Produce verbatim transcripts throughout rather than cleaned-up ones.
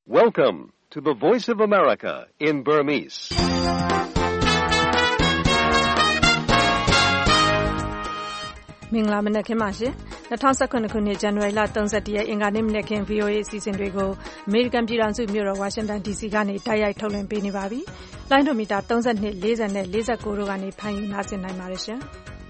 Welcome to the Voice of America in Burmese. ။မင်္ဂလာမနက်ခင်းပါရှင်။၂၀၁၇ခုနှစ်ဇန်နဝါရီလ၃၁ရက်အင်္ဂါနေ့မနက်ခင်း V O A အစီအစဉ်တွေကိုအမေရိကန်ပြည်ထောင်စုမြို့တော်ဝါရှင်တန် D C ကနေတိုက်ရိုက်ထုတ်လွှင့်ပေးနေပါပြီ။လိုင်းဒိုမီတာ၃၂, ၄၀နဲ့ ၄၉တို့ကနေဖမ်းယူနားဆင်နိုင်ပါတယ်ရှင်။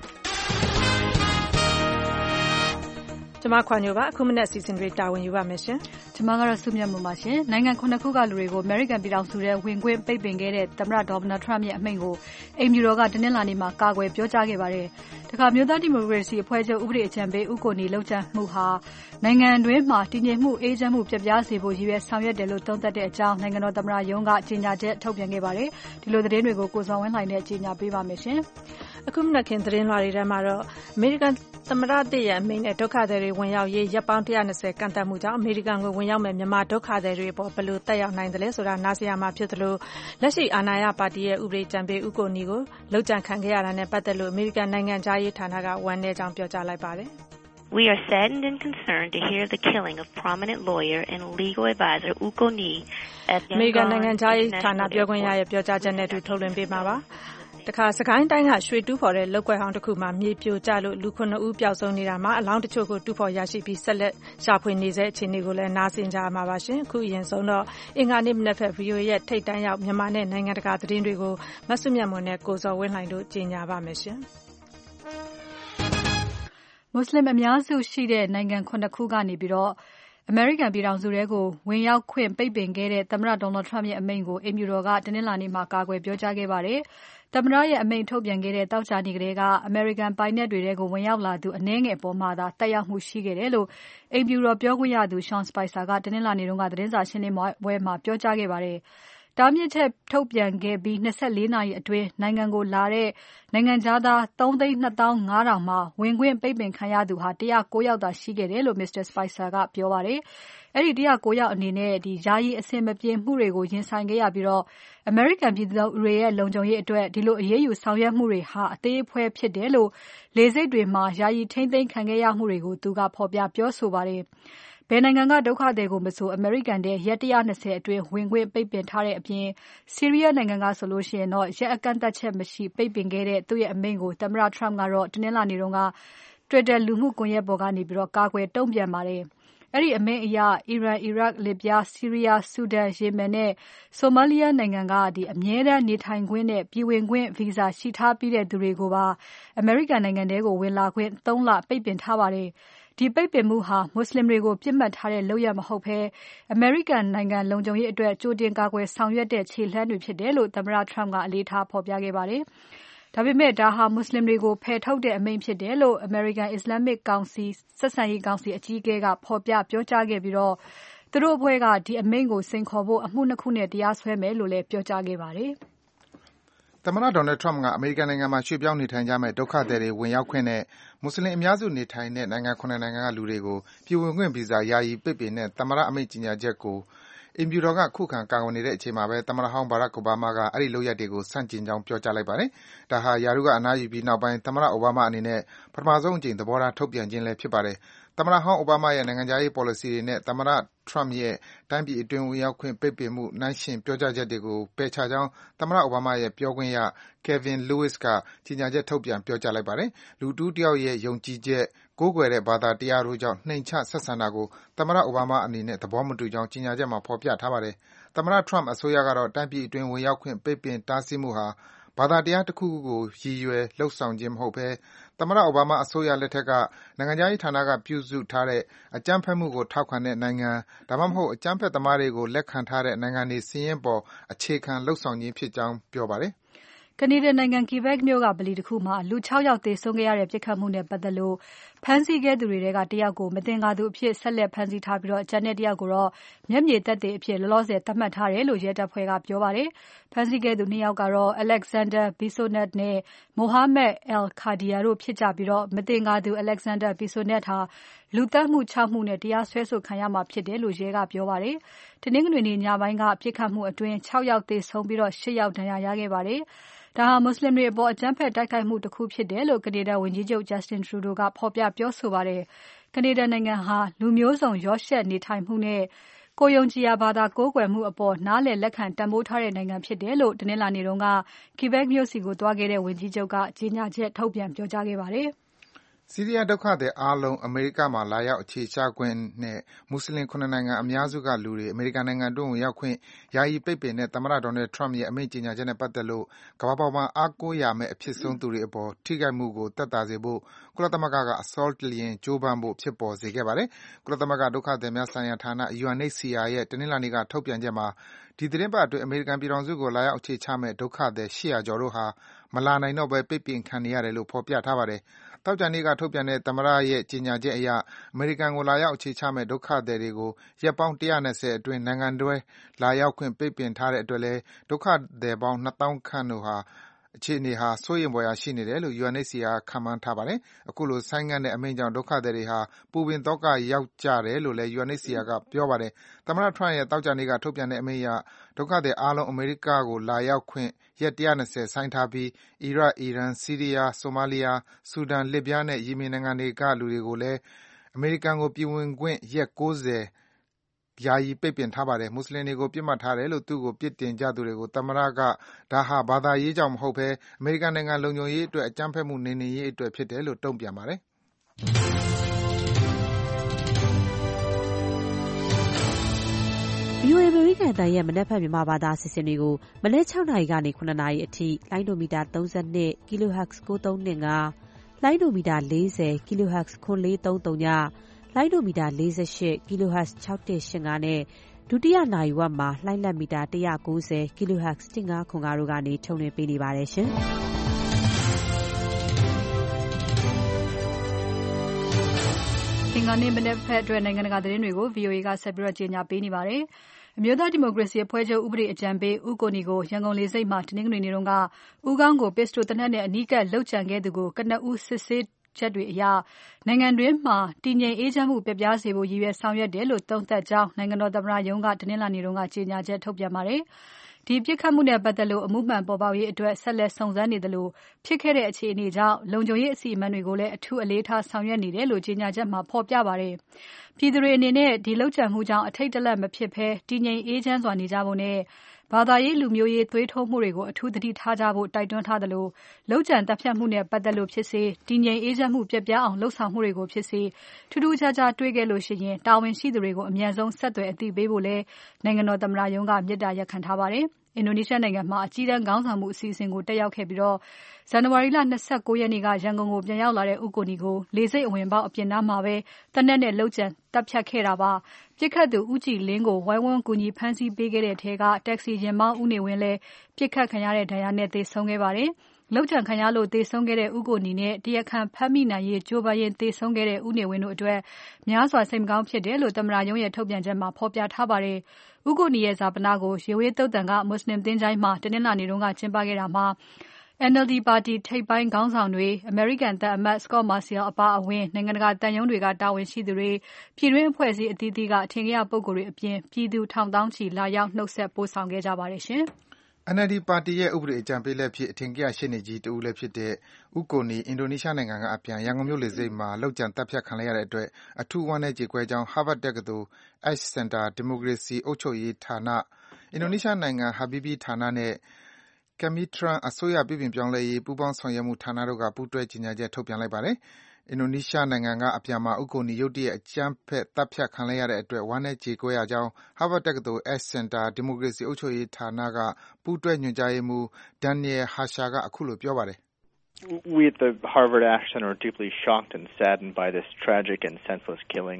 ကျမခွန်ညိုပါအခုမနက်စီစဉ်တွေတာဝန်ယူပါမယ်ရှင်။ကျမကတော့စုမြတ်မှုပါရှင်။နိုင်ငံခုနှစ်ခုကလူတွေကို American ပြည်ထောင်စုထဲဝင်ခွင့်ပိတ်ပင်ခဲ့တဲ့သမ္မတ Donald Trump ရဲ့အမိန့်ကိုအိမ်ဖြူတော်ကတနင်္လာနေ့မှာကာကွယ်ပြောကြားခဲ့ပါတယ်။တခါမျိုးသားဒီမိုကရေစီအဖွဲ့ချုပ်ဥပဒေအကြံပေးဦးကိုနီလှုပ်ရှားမှုဟာနိုင်ငံတွင်းမှာတည်ငြိမ်မှုအေးချမ်းမှုပြပြစေဖို့ရည်ရွယ်ဆောင်ရွက်တယ်လို့သုံးသပ်တဲ့အကြောင်းနိုင်ငံတော်သမ္မတရုံးကကြေညာချက်ထုတ်ပြန်ခဲ့ပါတယ်။ဒီလိုသတင်းတွေကိုကိုစောဝင်းလှိုင်နဲ့ကြေညာပေးပါမယ်ရှင်။အခုမနက်ခင်းသတင်းလွှာတွေထဲမှာတော့အမေရိကန်သမ္မတတရဲ့အမိန့်နဲ့ဒုက္ခသည်တွေဝင်ရောက်ရေးရပ်ပေါင်း၁၂၀ကန့်သတ်မှုကြောင့်အမေရိကန်ကိုဝင်ရောက်မဲ့မြန်မာဒုက္ခသည်တွေပေါ်ဘယ်လိုသက်ရောက်နိုင်တယ်လဲဆိုတာနားဆင်ရမှာဖြစ်သလိုလက်ရှိအာဏာရပါတီရဲ့ဥပဒေကြံပေးဦးကိုနီကိုလောက်ကျန်ခံခဲ့ရတာနဲ့ပတ်သက်လို့အမေရိကန်နိုင်ငံသားရေးဌာနကဝန်ထဲကြောင်းပြောကြားလိုက်ပါတယ် We are saddened and concerned to hear the killing of prominent lawyer and legal advisor Uko Ni at Yangon. အမေရိကန်နိုင်ငံသားရေးဌာနပြောခွင့်ရရဲ့ပြောကြားချက်နဲ့တူထုတ်လွှင့်ပေးမှာပါတခါစကိုင်းတိုင်းကရွှေတူးဖော်တဲ့လောက်ကွက်ဟောင်းတစ်ခုမှာမြေပြိုကျလို့လူခုနှစ်ဦးပျောက်ဆုံးနေတာမှာအလောင်းတချို့ကိုတူးဖော်ရရှိပြီးဆက်လက်ရှာဖွေနေစေအခြေအနေကိုလည်းနားဆင်ကြရမှာပါရှင်အခုအရင်ဆုံးတော့အင်္ဂါနေ့မနက်ဖက် V O A ရဲ့ထိတ်တန့်ရောက်မြန်မာနဲ့နိုင်ငံတကာသတင်းတွေကိုမဆုမြတ်မွန်နဲ့ကိုစောဝင်းလှိုင်တို့ကြီးညာပါမယ်ရှင်မွတ်စလင်အများစုရှိတဲ့နိုင်ငံခုနှစ်ခုကနေပြီးတော့အမေရိကန်ပြည်ထောင်စုထဲကိုဝင်ရောက်ခွင့်ပိတ်ပင်ခဲ့တဲ့သမ္မတ Donald Trump ရဲ့အမိန့်ကိုအိမ်ဖြူတော်ကတနင်္လာနေ့မှာကာကွယ်ပြောကြားခဲ့ပါတယ်။သမ္မတရဲ့အမိန့်ထုတ်ပြန်ခဲ့တဲ့တောက်ချာနေကလေးကအမေရိကန်ပိုင်နက်တွေထဲကိုဝင်ရောက်လာသူအနည်းငယ်အပေါ်မှာသာတက်ရောက်မှုရှိခဲ့တယ်လို့အိမ်ဖြူတော်ပြောခွင့်ရသူ Sean Spicer ကတနင်္လာနေ့တုန်းကသတင်းစာရှင်းလင်းပွဲမှာပြောကြားခဲ့ပါတယ်။တားမြစ်ချက်ထုတ်ပြန်ခဲ့ပြီး၂၄နာရီအတွင်းနိုင်ငံကိုလာတဲ့နိုင်ငံသား၃သိန်း၂သောင်း၅ထောင်မှာဝင်ခွင့်ပိတ်ပင်ခံရသူဟာ၁၀၉ယောက်သာရှိခဲ့တယ်လို့ Mr. Spicer ကပြောပါတယ်။အဲဒီ၁၀၉ယောက်အနေနဲ့ဒီယာယီအဆင်မပြေမှုတွေကိုရင်ဆိုင်ခဲ့ရပြီးတော့ American ပြည်သူတွေရဲ့လုံခြုံရေးအတွက်ဒီလိုအရေးယူဆောင်ရွက်မှုတွေဟာအသေးအဖွဲဖြစ်တယ်လို့လေဆိပ်တွေမှာယာယီထိန်းသိမ်းခံခဲ့ရမှုတွေကိုသူကဖော်ပြပြောဆိုပါတယ်။ဘယ်နိုင်ငံကဒုက္ခသည်ကိုမဆိုအမေရိကန်တဲ့ရက်၁၂၀အတွင်းဝင်ခွင့်ပိတ်ပင်ထားတဲ့အပြင်ဆီးရီးယားနိုင်ငံကဆိုလို့ရှိရင်တော့ရက်အကန့်အသတ်ချက်မရှိပိတ်ပင်ခဲ့တဲ့သူ့ရဲ့အမိန့်ကိုသမ္မတ Trump ကတော့တနင်္လာနေ့တုန်းက Twitter လူမှုကွန်ရက်ပေါ်ကနေပြီးတော့ကာကွယ်တုံ့ပြန်ပါတယ်။အဲ့ဒီအမိန့်အရအီရန်၊အီရတ်၊လစ်ဗျား၊ဆီးရီးယား၊ဆူဒန်၊ယီမင်နဲ့ဆိုမာလီယာနိုင်ငံကဒီအမြဲတမ်းနေထိုင်ခွင့်နဲ့ပြည်ဝင်ခွင့်ဗီဇာရှိထားပြီးတဲ့သူတွေကိုပါအမေရိကန်နိုင်ငံထဲကိုဝင်လာခွင့်၃လပိတ်ပင်ထားပါတယ်။ဒီပိတ်ပင်မှုဟာမွတ်စလင်တွေကိုပြစ်မှတ်ထားတဲ့လုပ်ရမဟုတ်ဘဲအမေရိကန်နိုင်ငံလုံခြုံရေးအတွက်ကြိုတင်ကာကွယ်ဆောင်ရွက်တဲ့ခြေလှမ်းတွေဖြစ်တယ်လို့သမ္မတ Trump ကအလေးထားဖော်ပြခဲ့ပါတယ်။ဒါပေမဲ့ဒါဟာမွတ်စလင်တွေကိုဖယ်ထုတ်တဲ့အမိန့်ဖြစ်တယ်လို့ American Islamic Council ဆက်ဆံရေးကောင်စီအကြီးအကဲကဖော်ပြပြောကြားခဲ့ပြီးတော့သူတို့အဖွဲ့ကဒီအမိန့်ကိုစိန်ခေါ်ဖို့အမှုနှစ်ခုနဲ့တရားစွဲမယ်လို့လည်းပြောကြားခဲ့ပါတယ်။သမ္မတ Donald Trump ကအမေရိကန်နိုင်ငံမှာရွှေ့ပြောင်းနေထိုင်ကြမယ့်ဒုက္ခသည်တွေဝင်ရောက်ခွင့်နဲ့မွတ်စလင်အများစုနေထိုင်တဲ့နိုင်ငံ၇နိုင်ငံကလူတွေကိုပြည်ဝင်ခွင့်ဗီဇာယာယီပိတ်ပင်တဲ့သမ္မတအမိန့်ကြေညာချက်ကိုအိမ်ဖြူတော်ကခုခံကာကွယ်နေတဲ့အချိန်မှာပဲသမ္မတဟောင်း Barack Obama ကအဲဒီလုပ်ရပ်တွေကိုဆန့်ကျင်ကြောင်းပြောကြားလိုက်ပါတယ်။ဒါဟာရာထူးကအနားယူပြီးနောက်ပိုင်းသမ္မတ Obama အနေနဲ့ပထမဆုံးအကြိမ်သဘောထားထုတ်ပြန်ခြင်းလည်းဖြစ်ပါတယ်။သမ္မတဟောင်း Obama ရဲ့နိုင်ငံခြားရေး policy တွေနဲ့သမ္မတ Trump ရဲ့တိုင်းပြည်အတွင်းဝင်ရောက်ခွင့်ပိတ်ပင်မှုနှိုင်းယှဉ်ပြောကြားချက်တွေကိုပယ်ချကြောင်းသမ္မတ Obama ရဲ့ပြောခွင့်ရ Kevin Lewis ကကြေညာချက်ထုတ်ပြန်ပြောကြားလိုက်ပါတယ်။လူတဦးတယောက်ရဲ့ယုံကြည်ချက်၊ကိုးကွယ်တဲ့ဘာသာတရားတို့ကြောင့်နှိမ်ချဆက်ဆံတာကိုသမ္မတ Obama အနေနဲ့သဘောမတူကြောင်းကြေညာချက်မှာဖော်ပြထားပါတယ်။သမ္မတ Trump အစိုးရကတော့တိုင်းပြည်အတွင်းဝင်ရောက်ခွင့်ပိတ်ပင်တားဆီးမှုဟာဘာသာတရားတခုခုကိုရည်ရွယ်လုပ်ဆောင်ခြင်းမဟုတ်ဘဲသမ္မတ Obama အစိုးရလက်ထက်ကနိုင်ငံခြားရေးဌာနကပြုစုထားတဲ့အကြမ်းဖက်မှုကိုထောက်ခံတဲ့နိုင်ငံဒါမှမဟုတ်အကြမ်းဖက်သမားတွေကိုလက်ခံထားတဲ့နိုင်ငံတွေစာရင်းပေါ်အခြေခံလုပ်ဆောင်ခြင်းဖြစ်ကြောင်းပြောပါတယ်။ကနေဒါနိုင်ငံ Quebec မြို့ကဗလီတစ်ခုမှာလူ၆ယောက်သေဆုံးခဲ့ရတဲ့ပြစ်ခတ်မှုနဲ့ပတ်သက်လို့ဖမ်းဆီးခဲ့သူတွေထဲကတယောက်ကိုမသင်္ကာသူအဖြစ်ဆက်လက်ဖမ်းဆီးထားပြီးတော့ကျန်တဲ့တယောက်ကိုတော့မျက်မြင်သက်သေအဖြစ်လောလောဆယ်သတ်မှတ်ထားတယ်လို့ရဲတပ်ဖွဲ့ကပြောပါတယ်။ဖမ်းဆီးခဲ့သူနှစ်ယောက်ကတော့ Alexander Bissonnette နဲ့ Mohamed El Khadia တို့ဖြစ်ကြပြီးတော့မသင်္ကာသူ Alexander Bissonnette ဟာလူသတ်မှု၆မှုနဲ့တရားစွဲဆိုခံရမှာဖြစ်တယ်လို့ရဲကပြောပါတယ်။တနင်္ဂနွေနေ့ညပိုင်းကပြစ်ခတ်မှုအတွင်း၆ယောက်သေဆုံးပြီးတော့၈ယောက်ဒဏ်ရာရခဲ့ပါတယ်။ဒါဟာမွတ်စလင်တွေအပေါ်အကြမ်းဖက်တိုက်ခိုက်မှုတစ်ခုဖြစ်တယ်လို့ကနေဒါဝန်ကြီးချုပ် Justin Trudeau ကဖော်ပြပြောဆိုပါတယ်။ကနေဒါနိုင်ငံဟာလူမျိုးစုံရောရှက်နေထိုင်မှုနဲ့ကိုယ်ယုံကြည်ရာဘာသာကိုးကွယ်မှုအပေါ်နားလည်လက်ခံတန်ဖိုးထားတဲ့နိုင်ငံဖြစ်တယ်လို့တနင်္လာနေ့တုန်းက Quebec မြို့ဆီကိုသွားခဲ့တဲ့ဝန်ကြီးချုပ်ကကြေညာချက်ထုတ်ပြန်ပြောကြားခဲ့ပါတယ်။ဆီးရီးယားဒုက္ခသည်အားလုံးအမေရိကမှာလာရောက်အခြေချခွင့်နဲ့မွတ်ဆလင်ခုနစ်နိုင်ငံအများစုကလူတွေအမေရိကန်နိုင်ငံအတွင်းဝင်ရောက်ခွင့်ယာယီပိတ်ပင်တဲ့သမ္မတ Donald Trump ရဲ့အမိန့်ကြေညာချက်နဲ့ပတ်သက်လို့ကမ္ဘာပေါ်မှာအားကိုးရာမဲ့အဖြစ်ဆုံးသူတွေအပေါ်ထိခိုက်မှုကိုသက်သာစေဖို့ကုလသမဂ္ဂကအစောတလျင်ကြိုးပမ်းဖို့ဖြစ်ပေါ်စေခဲ့ပါတယ်။ကုလသမဂ္ဂဒုက္ခသည်များဆိုင်ရာဌာန U N H C R ရဲ့တနင်္လာနေ့ကထုတ်ပြန်ချက်မှာဒီသီတင်းပတ်အတွင်းအမေရိကန်ပြည်ထောင်စုကိုလာရောက်အခြေချမယ့်ဒုက္ခသည်၈ရာကျော်တို့ဟာမလာနိုင်တော့ဘဲပိတ်ပင်ခံနေရတယ်လို့ဖော်ပြထားပါတယ်။သောကြာနေ့ကထုတ်ပြန်တဲ့သမ္မတရဲ့ကြေညာချက်အရအမေရိကန်ကိုလာရောက်အခြေချမယ့်ဒုက္ခသည်တွေကိုရက်ပေါင်း၁၂၀အတွင်းနိုင်ငံတွင်းလာရောက်ခွင့်ပိတ်ပင်ထားတဲ့အတွက်လည်းဒုက္ခသည်ပေါင်းနှစ်သောင်းခန့်တို့ဟာအခြေအနေဟာစိုးရိမ်ဖွယ်ရာရှိနေတယ်လို့ U N H C R ကခန့်မှန်းထားပါတယ်။အခုလိုဆိုင်းငံ့တဲ့အမိန့်ကြောင့်ဒုက္ခသည်တွေဟာပူပင်သောကရောက်ကြတယ်လို့လည်း U N H C R ကပြောပါတယ်။သမ္မတ Trump ရဲ့သောကြာနေ့ကထုတ်ပြန်တဲ့အမိန့်အရဒုက္ခသည်အားလုံးအမေရိကကိုလာရောက်ခွင့်ရက်၁၂၀ဆိုင်းထားပြီးအီရတ်၊အီရန်၊ဆီးရီးယား၊ဆိုမာလီယာ၊ဆူဒန်၊လစ်ဗျားနဲ့ယီမင်နိုင်ငံတွေကလူတွေကိုလည်းအမေရိကန်ကိုပြည်ဝင်ခွင့်ရက်၉၀ယာယီပိတ်ပင်ထားပါတယ်။မွတ်ဆလင်တွေကိုပစ်မှတ်ထားတယ်လို့သူ့ကိုပြစ်တင်ကြသူတွေကိုသမ္မတကဒါဟာဘာသာရေးကြောင့်မဟုတ်ဘဲအမေရိကန်နိုင်ငံလုံခြုံရေးအတွက်အကြမ်းဖက်မှုနှိမ်နင်းရေးအတွက်ဖြစ်တယ်လို့တုံ့ပြန်ပါတယ်။ V O A အမေရိကန်အသံရဲ့မနက်ဖြန်မြန်မာဘာသာအစီအစဉ်တွေကိုမနက်၆နာရီကနေ၇နာရီအထိလိုင်းဒိုမီတာ၃၂ kilohertz ၉၃၂၅ လိုင်းဒိုမီတာ၄၀ kilohertz ၇၄၃၀ လိုင်းဒိုမီတာ၄၈ kilohertz ၆၁၈၅နဲ့ဒုတိယနာရီဝက်မှာလှိုင်းလက်မီတာ၁၉၀ kilohertz ၁၅၇၅တို့ကနေထုတ်လွှင့်ပေးနေပါတယ်ရှင်။အင်္ဂါနေ့မနက်ဖက်အတွက်နိုင်ငံတကာသတင်းတွေကို V O A ကဆက်ပြီးကြေညာပေးနေပါတယ်။အမျိုးသားဒီမိုကရေစီအဖွဲ့ချုပ်ဥပဒေအကြံပေးဦးကိုနီကိုရန်ကုန်လေဆိပ်မှာတနင်္ဂနွေနေ့ကဦးခေါင်းကိုပစ္စတိုသေနတ်နဲ့အနီးကပ်လုပ်ကြံခဲ့သူကိုကနဦးစစ်ဆေးချက်တွေအရနိုင်ငံတွင်းမှာတည်ငြိမ်အေးချမ်းမှုပျက်ပြားစေဖို့ရည်ရွယ်ဆောင်ရွက်တယ်လို့သုံးသပ်ကြောင်းနိုင်ငံတော်သမ္မတရုံးကတနင်္လာနေ့ကကြေညာချက်ထုတ်ပြန်ပါတယ်။ဒီပြစ်ခတ်မှုနဲ့ပတ်သက်လို့အမှုမှန်ပေါ်ပေါက်ရေးအတွက်ဆက်လက်စုံစမ်းနေတယ်လို့ဖြစ်ခဲ့တဲ့အခြေအနေကြောင့်လုံခြုံရေးအစီအမံတွေကိုလည်းအထူးအလေးထားဆောင်ရွက်နေတယ်လို့ကြေညာချက်မှာဖော်ပြပါတယ်။ပြည်သူတွေအနေနဲ့ဒီလုပ်ကြံမှုကြောင့်အထိတ်တလန့်မဖြစ်ဘဲတည်ငြိမ်အေးချမ်းစွာနေကြဖို့နဲ့ဘာသာရေးလူမျိုးရေးသွေးထိုးမှုတွေကိုအထူးသတိထားကြဖို့တိုက်တွန်းထားသလိုလုပ်ကြံတပ်ဖြတ်မှုနဲ့ပတ်သက်လို့ဖြစ်စေတည်ငြိမ်အေးချမ်းမှုပြပြအောင်လှုပ်ဆောင်မှုတွေကိုဖြစ်စေထူးထူးခြားခြားတွေ့ခဲ့လို့ရှိရင်တာဝန်ရှိသူတွေကိုအမြန်ဆုံးဆက်သွယ်အသိပေးဖို့လည်းနိုင်ငံတော်သမ္မတရုံးကမေတ္တာရပ်ခံထားပါတယ်။အင်ဒိုနီးရှားနိုင်ငံမှာအကြီးတန်းခေါင်းဆောင်မှုအစီအစဉ်ကိုတက်ရောက်ခဲ့ပြီးတော့ဇန်နဝါရီလ၂၉ရက်နေ့ကရန်ကုန်ကိုပြန်ရောက်လာတဲ့ဦးကိုနီကိုလေဆိပ်အဝင်ပေါက်အပြင်နားမှာပဲတနက်နဲ့လှုပ်ကြံတပ်ဖြတ်ခဲ့တာပါပြစ်ခတ်သူဦးကြည်လင်းကိုဝိုင်းဝန်းကူညီဖမ်းဆီးပေးခဲ့တဲ့ထဲကတက္ကစီရင်မောင်းဦးနေဝင်းလည်းပြစ်ခတ်ခံရတဲ့ဒဏ်ရာနဲ့သေဆုံးခဲ့ပါတယ်လောက်ချံခံရလို့သေဆုံးခဲ့တဲ့ဦးကိုနီနဲ့တရားခံဖမ်းမိနိုင်ရေးကြိုးပမ်းရင်သေဆုံးခဲ့တဲ့ဦးနေဝင်းတို့အတွက်များစွာစိတ်မကောင်းဖြစ်တယ်လို့သမ္မတရုံးရဲ့ထုတ်ပြန်ချက်မှာဖော်ပြထားပါတယ်။ဦးကိုနီရဲ့ဇာပနာကိုရေဝေးသုတ်တန်ကမွတ်စလင်သင်းချိုင်းမှာတနင်္လာနေ့တုန်းကကျင်းပခဲ့တာမှာ N L D ပါတီထိပ်ပိုင်းခေါင်းဆောင်တွေအမေရိကန်သံအမတ် Scott Marciel အပါအဝင်နိုင်ငံတကာတန်ယုံတွေကတာဝန်ရှိသူတွေပြည်တွင်းအဖွဲ့အစည်းအသီးသီးကအထင်ကရပုဂ္ဂိုလ်တွေအပြင်ပြည်သူထောင်သောင်းချီလာရောက်နှုတ်ဆက်ပို့ဆောင်ခဲ့ကြပါတယ်ရှင်။ N L D ပါတီရဲ့ဥပဒေအကြံပေးလည်းဖြစ်အထင်ကရရှေ့နေကြီးတဦးလည်းဖြစ်တဲ့ဦးကိုနီအင်ဒိုနီးရှားနိုင်ငံကအပြန်ရန်ကုန်မြို့လေဆိပ်မှာလုပ်ကြံတပ်ဖြတ်ခံလိုက်ရတဲ့အတွက်အထူးဝမ်းနည်းကြေကွဲကြောင်း Harvard တက္ကသိုလ် Ash Center ဒီမိုကရေစီအုပ်ချုပ်ရေးဌာနအင်ဒိုနီးရှားနိုင်ငံ Habibie ဌာနနဲ့ Kemitrans အစိုးရပြုပြင်ပြောင်းလဲရေးပူးပေါင်းဆောင်ရွက်မှုဌာနတို့ကပူးတွဲကြေညာချက်ထုတ်ပြန်လိုက်ပါတယ်။အင်ဒိုနီးရှားနိုင်ငံကအပြန်မှာဦးကိုနီရုတ်တရက်အကြမ်းဖက်တပ်ဖြတ်ခံလိုက်ရတဲ့အတွက်ဝမ်းနည်းကြေကွဲရကြောင်း Harvard တက္ကသိုလ် Ash Center ဒီမိုကရေစီအုပ်ချုပ်ရေးဌာနကပူးတွဲညွှန်ကြားရေးမှူး Daniel Harsha ကအခုလိုပြောပါတယ်။ We at the Harvard Ash Center are deeply shocked and saddened by this tragic and senseless killing.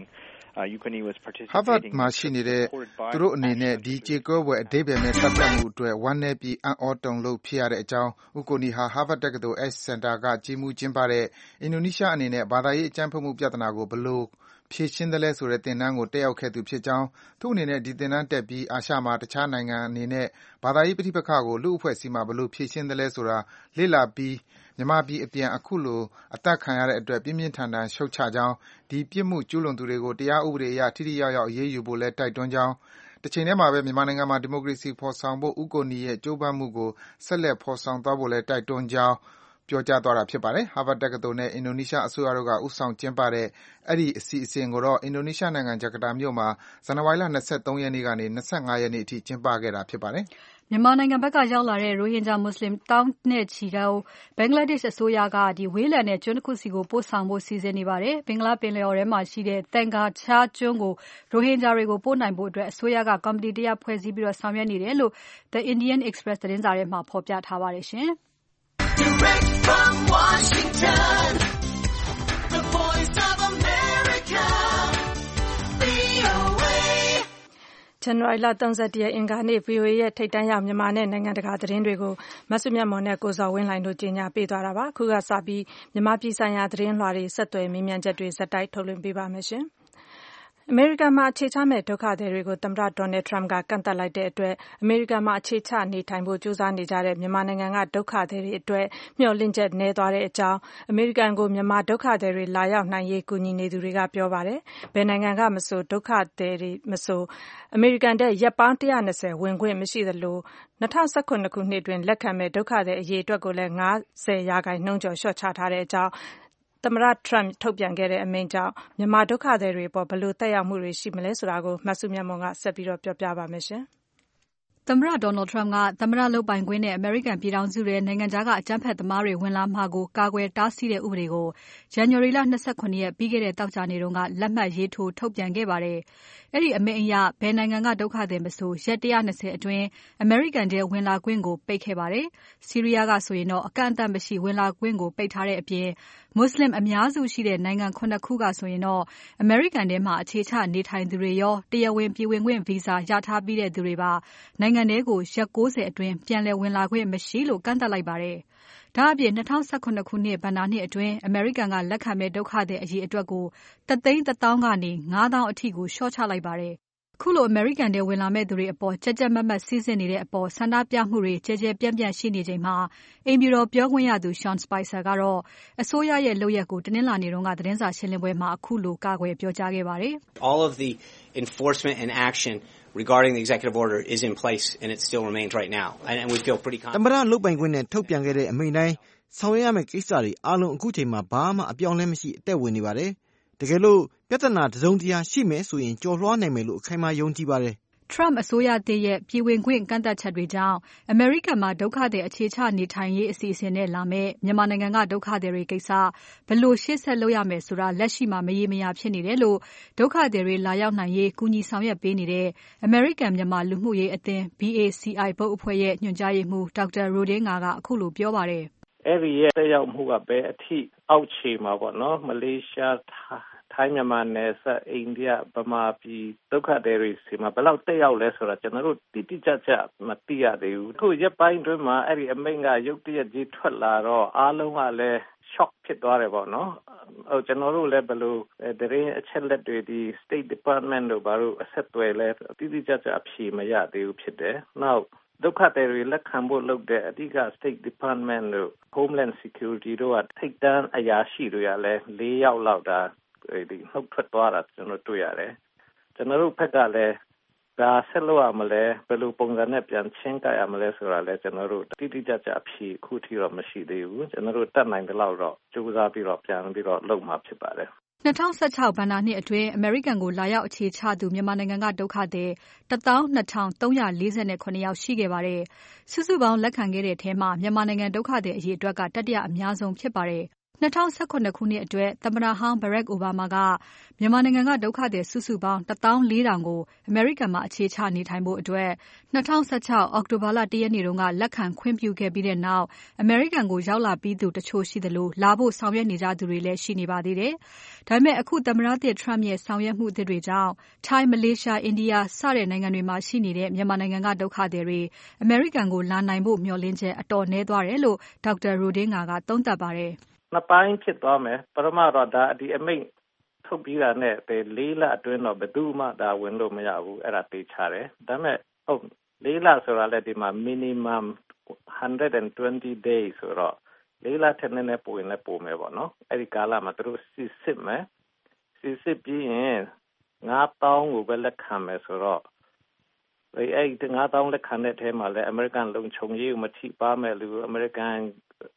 Harvard မှာရှိနေတဲ့သူတို့အနေနဲ့ဒီကြေကွဲပွဲအဓိပ္ပာယ်မဲ့တပ်ဖြတ်မှုအတွက်ဝမ်းနည်းပြီးအံ့ဩတုန်လှုပ်ဖြစ်ရတဲ့အကြောင်းဦးကိုနီဟာ Harvard တက္ကသိုလ် Ash Center ကကြီးမှုးကျင်းပတဲ့အင်ဒိုနီးရှားအနေနဲ့ဘာသာရေးအကြမ်းဖက်မှုပြဿနာကိုဘယ်လိုဖြေရှင်းသလဲဆိုတဲ့သင်တန်းကိုတက်ရောက်ခဲ့သူဖြစ်ကြောင်းသူ့အနေနဲ့ဒီသင်တန်းတက်ပြီးအာရှမှာတခြားနိုင်ငံအနေနဲ့ဘာသာရေးပဋိပက္ခကိုလူ့အဖွဲ့အစည်းမှာဘယ်လိုဖြေရှင်းသလဲဆိုတာလေ့လာပြီးမြန်မာပြည်အပြန်အခုလိုအသတ်ခံရတဲ့အတွက်ပြင်းပြင်းထန်ထန်ရှုတ်ချကြောင်းဒီပြစ်မှုကျူးလွန်သူတွေကိုတရားဥပဒေအရထိထိရောက်ရောက်အရေးယူဖို့လည်းတိုက်တွန်းကြောင်းတချိန်တည်းမှာပဲမြန်မာနိုင်ငံမှာဒီမိုကရေစီဖော်ဆောင်ဖို့ဦးကိုနီရဲ့ကြိုးပမ်းမှုကိုဆက်လက်ဖော်ဆောင်သွားဖို့လည်းတိုက်တွန်းကြောင်းပြောကြားသွားတာဖြစ်ပါတယ်။ Harvard တက္ကသိုလ်နဲ့ အင်ဒိုနီးရှားအစိုးရတို့ကဦးဆောင်ကျင်းပတဲ့အဲဒီအစီအစဉ်ကိုတော့အင်ဒိုနီးရှားနိုင်ငံဂျကာတာမြို့မှာဇန်နဝါရီလ၂၃ရက်နေ့ကနေ၂၅ရက်နေ့အထိကျင်းပခဲ့တာဖြစ်ပါတယ်။မြန်မာနိုင်ငံဘက်ကရောက်လာတဲ့ရိုဟင်ဂျာမွတ်ဆလင်သောင်းနဲ့ချီကိုဘင်္ဂလားဒေ့ရှ်အစိုးရကဝေးလံတဲ့ကျွန်းတခုစီကိုပို့ဆောင်ဖို့စီစဉ်နေပါတယ်။ဘင်္ဂလားပင်လယ်အော်ထဲမှာရှိတဲ့သင်္ကာချားကျွန်းကိုရိုဟင်ဂျာတွေကိုပို့နိုင်ဖို့အစိုးရကကော်မတီတရပ်ဖွဲ့စည်းပြီးဆောင်ရွက်နေတယ်လို့ The Indian Express သတင်းစာထဲမှာဖော်ပြထားပါတယ်ရှင်။ Direct from Washington, the voice of America, ဇန်နဝါရီလ၃၁ရက်အင်္ဂါနေ့ ဗွီအိုအေရဲ့ထိပ်တန်းရောက်မြန်မာနဲ့နိုင်ငံတကာသတင်းတွေကိုမစုမြတ်မွန်နဲ့ကိုဇော်ဝင်းလှိုင်တို့ကြီးညာပေးသွားတာပါ။ခုကစပြီးမြန်မာပြည်ဆိုင်ရာသတင်းလွှာတွေဆက်သွယ်မေးမြန်းချက်တွေဆက်တိုက်ထုတ်လွှင့်ပေးပါမယ်ရှင်။အမေရိကန်မှာအခြေချမဲ့ဒုက္ခသည်တွေကိုသမ္မတ Donald Trump ကကန့်သတ်လိုက်တဲ့အတွက်အမေရိကန်မှာအခြေချနေထိုင်ဖို့ကြိုးစားနေကြတဲ့မြန်မာနိုင်ငံကဒုက္ခသည်တွေအတွက်မျှော်လင့်ချက်နည်းသွားတဲ့အကြောင်းအမေရိကန်ကိုမြန်မာဒုက္ခသည်တွေလာရောက်နိုင်ရေးကူညီနေသူတွေကပြောပါတယ်။ဘယ်နိုင်ငံကမဆိုဒုက္ခသည်တွေမဆိုအမေရိကန်တဲ့ရက်ပေါင်း၁၂၀ဝင်ခွင့်မရှိသလို၂၀၁၇ခုနှစ်တွင်လက်ခံမဲ့ဒုက္ခသည်အရေအတွက်ကိုလည်း၅၀ရာခိုင်နှုန်းကျော်လျှော့ချထားတဲ့အကြောင်းသမ္မတ Trump ထုတ်ပြန်ခဲ့တဲ့အမိန့်ကြောင့်မြန်မာဒုက္ခသည်တွေအပေါ်ဘယ်လိုသက်ရောက်မှုတွေရှိမလဲဆိုတာကိုမစုမြတ်မွန်ကဆက်ပြီးပြောပြပါမယ်ရှင်။သမ္မတ Donald Trump ကသမ္မတလုပ်ပိုင်ခွင့်နဲ့အမေရိကန်ပြည်ထောင်စုထဲနိုင်ငံခြားကအကြမ်းဖက်သမားတွေဝင်လာမှာကိုကာကွယ်တားဆီးတဲ့ဥပဒေကိုဇန်နဝါရီလ၂၇ရက်ပြီးခဲ့တဲ့သောကြာနေ့တုန်းကလက်မှတ်ရေးထိုးထုတ်ပြန်ခဲ့ပါတယ်။အဲဒီအမိန့်အရဘယ်နိုင်ငံကဒုက္ခသည်မဆိုရက်၁၂၀အတွင်းအမေရိကန်ထဲဝင်လာခွင့်ကိုပိတ်ခဲ့ပါတယ်။ဆီးရီးယားကဆိုရင်တော့အကန့်အသတ်မရှိဝင်လာခွင့်ကိုပိတ်ထားတဲ့အပြင်မွတ်ဆလင်အများစုရှိတဲ့နိုင်ငံ၇ခုကဆိုရင်တော့အမေရိကန်ထဲမှာအခြေချနေထိုင်သူတွေရောတရားဝင်ပြည်ဝင်ခွင့်ဗီဇာရထားပြီးတဲ့သူတွေပါနိုင်ငံထဲကိုရက်၉၀အတွင်းပြန်လည်ဝင်လာခွင့်မရှိလို့ကန့်သတ်လိုက်ပါတယ်။ဒါ့အပြင်၂၀၁၇ခုနှစ်ဘဏ္ဍာနှစ်အတွင်းအမေရိကန်ကလက်ခံမဲ့ဒုက္ခသည်အရေအတွက်ကိုတသိန်းတသောင်းကနေ၅သောင်းအထိကိုလျှော့ချလိုက်ပါတယ်။ခုလိုအမေရိကန်ထဲဝင်လာမဲ့သူတွေအပေါ်ကြပ်ကြပ်မတ်မတ်စီစစ်နေတဲ့အပေါ်ဆန္ဒပြမှုတွေကျယ်ကျယ်ပြန့်ပြန့်ရှိနေချိန်မှာအိမ်ဖြူတော်ပြောခွင့်ရသူ Sean Spicer ကတော့အစိုးရရဲ့လုပ်ရပ်ကိုတနင်္လာနေ့တုန်းကသတင်းစာရှင်းပွဲမှာခုလိုကာကွယ်ပြောကြားခဲ့ပါတယ်။ All of the enforcement and action regarding the executive order is in place and it still remains right now and we feel pretty confident သမ္မတလုပ်ပိုင်ခွင့်နဲ့ထုတ်ပြန်ခဲ့တဲ့အမိန့်တိုင်းဆောင်ရွက်ရမယ့်ကိစ္စတွေအားလုံးအခုချိန်မှာဘာမှအပြောင်းလဲမရှိအသက်ဝင်နေပါတယ်။တကယ်လို့ပြဿနာတစုံတရာရှိမယ်ဆိုရင်ကြော်လွှားနိုင်မယ်လို့အခိုင်အမာယုံကြည်ပါတယ်။ Trump အစိုးရသစ်ရဲ့ပြည်ဝင်ခွင့်ကန့်သတ်ချက်တွေကြောင့်အမေရိကန်မှာဒုက္ခသည်အခြေချနေထိုင်ရေးအစီအစဉ်နဲ့လာမယ့်မြန်မာနိုင်ငံကဒုက္ခသည်တွေကိစ္စဘယ်လိုရှေ့ဆက်လုပ်ရမယ်ဆိုတာလက်ရှိမှာမရေမရာဖြစ်နေတယ်လို့ဒုက္ခသည်တွေလာရောက်နိုင်ရေးကူညီဆောင်ရွက်ပေးနေတဲ့အမေရိကန်မြန်မာလူမှုရေးအသင်း B A C I ဘုတ်အဖွဲ့ရဲ့ညွှန်ကြားရေးမှူးဒေါက်တာရိုဒင်းငါကအခုလိုပြောပါတယ်။အဲဒီရဲ့တက်ရောက်မှုကပဲအထိအောက်ခြေမှာပေါ့နော်မလေးရှားထိုင်းမြန်မာနယ်စပ်အိန္ဒိယဗမာပြည်ဒုက္ခသည်တွေစီမှာဘယ်လောက်တက်ရောက်လဲဆိုတာကျွန်တော်တို့တိတိကျကျမသိရသေးဘူးအခုရက်ပိုင်းတွင်းမှာအဲ့ဒီအမိန့်ကရုတ်တရက်ကြီးထွက်လာတော့အားလုံးကလည်း shock ဖြစ်သွားတယ်ပေါ့နော်ဟိုကျွန်တော်တို့လည်းဘယ်လိုတရင်အချက်လက်တွေဒီ State Department တို့ဘာလို့အဆက်အသွယ်လဲတိတိကျကျအဖြေမရသေးဘူးဖြစ်တယ်နောက်ဒုက္ခသည်တွေလက်ခံဖို့လုပ်တဲ့အဓိက State Department တို့ Homeland Security တို့ကထိပ်တန်းအရာရှိတွေကလည်း၄ယောက်လောက်ဒါဒီနှုတ်ထွက်သွားတာကျွန်တော်တွေ့ရတယ်ကျွန်တော်တို့ဘက်ကလည်းဒါဆက်လို့ရမလဲဘယ်လိုပုံစံနဲ့ပြန်ချင်းကပ်ရမလဲဆိုတာလဲကျွန်တော်တို့တိတိကျကျအဖြေအခုထိတော့မရှိသေးဘူးကျွန်တော်တို့တတ်နိုင်တဲ့လောက်တော့ကြိုးစားပြီးတော့ပြန်ပြီးတော့လုပ်မှာဖြစ်ပါတယ်၂၀၁၆ဘဏ္ဍာနှစ်အတွင်းအမေရိကန်ကိုလာရောက်အခြေချသူမြန်မာနိုင်ငံကဒုက္ခသည်တသောင်းနှစ်ထောင်သုံးရာလေးဆယ်ခုနှစ်ယောက်ရှိခဲ့ပါတယ်။စုစုပေါင်းလက်ခံခဲ့တဲ့ထဲမှာမြန်မာနိုင်ငံဒုက္ခသည်အရေအတွက်ကတတိယအများဆုံးဖြစ်ပါတယ်။၂၀၁၇ခုနှစ်အတွက်သမ္မတဟောင်း Barack Obama ကမြန်မာနိုင်ငံကဒုက္ခသည်စုစုပေါင်းတသောင်းလေးထောင်ကိုအမေရိကန်မှာအခြေချနေထိုင်ဖို့အတွက်၂၀၁၆အောက်တိုဘာလ၁ရက်နေ့တုန်းကလက်ခံခွင့်ပြုခဲ့ပြီးတဲ့နောက်အမေရိကန်ကိုရောက်လာပြီးသူတချို့ရှိသလိုလာဖို့ဆောင်ရွက်နေကြသူတွေလည်းရှိနေပါသေးတယ်။ဒါပေမဲ့အခုသမ္မတသစ် Trump ရဲ့ဆောင်ရွက်မှုသစ်တွေကြောင့်ထိုင်းမလေးရှားအိန္ဒိယစတဲ့နိုင်ငံတွေမှာရှိနေတဲ့မြန်မာနိုင်ငံကဒုက္ခသည်တွေအမေရိကန်ကိုလာနိုင်ဖို့မျှော်လင့်ချက်အတော်နည်းသွားတယ်လို့ဒေါက်တာရိုဒင်းငါကသုံးသပ်ပါတယ်။နှစ်ပိုင်းဖြစ်သွားမယ်ပထမတော့ဒါဒီအမိန့်ထုတ်ပြီးတာနဲ့လေးလအတွင်းတော့ဘယ်သူမှဒါဝင်လို့မရဘူးအဲ့ဒါသိချတယ်ဒါပေမဲ့ဟုတ်လေးလဆိုတာလည်းဒီမှာ minimum one hundred twenty days ဆိုတော့လေးလထက်နည်းနည်းပိုရင်လည်းပိုမယ်ပေါ့နော်အဲ့ဒီကာလမှာသူတို့စစ်စစ်မယ်စစ်စစ်ပြီးရင်ငါးသောင်းကိုပဲလက်ခံမယ်ဆိုတော့အဲ့အဲ့ငါးသောင်းလက်ခံတဲ့ထဲမှာလည်း American လုံခြုံရေးကိုမထိပါမဲ့လူ American အ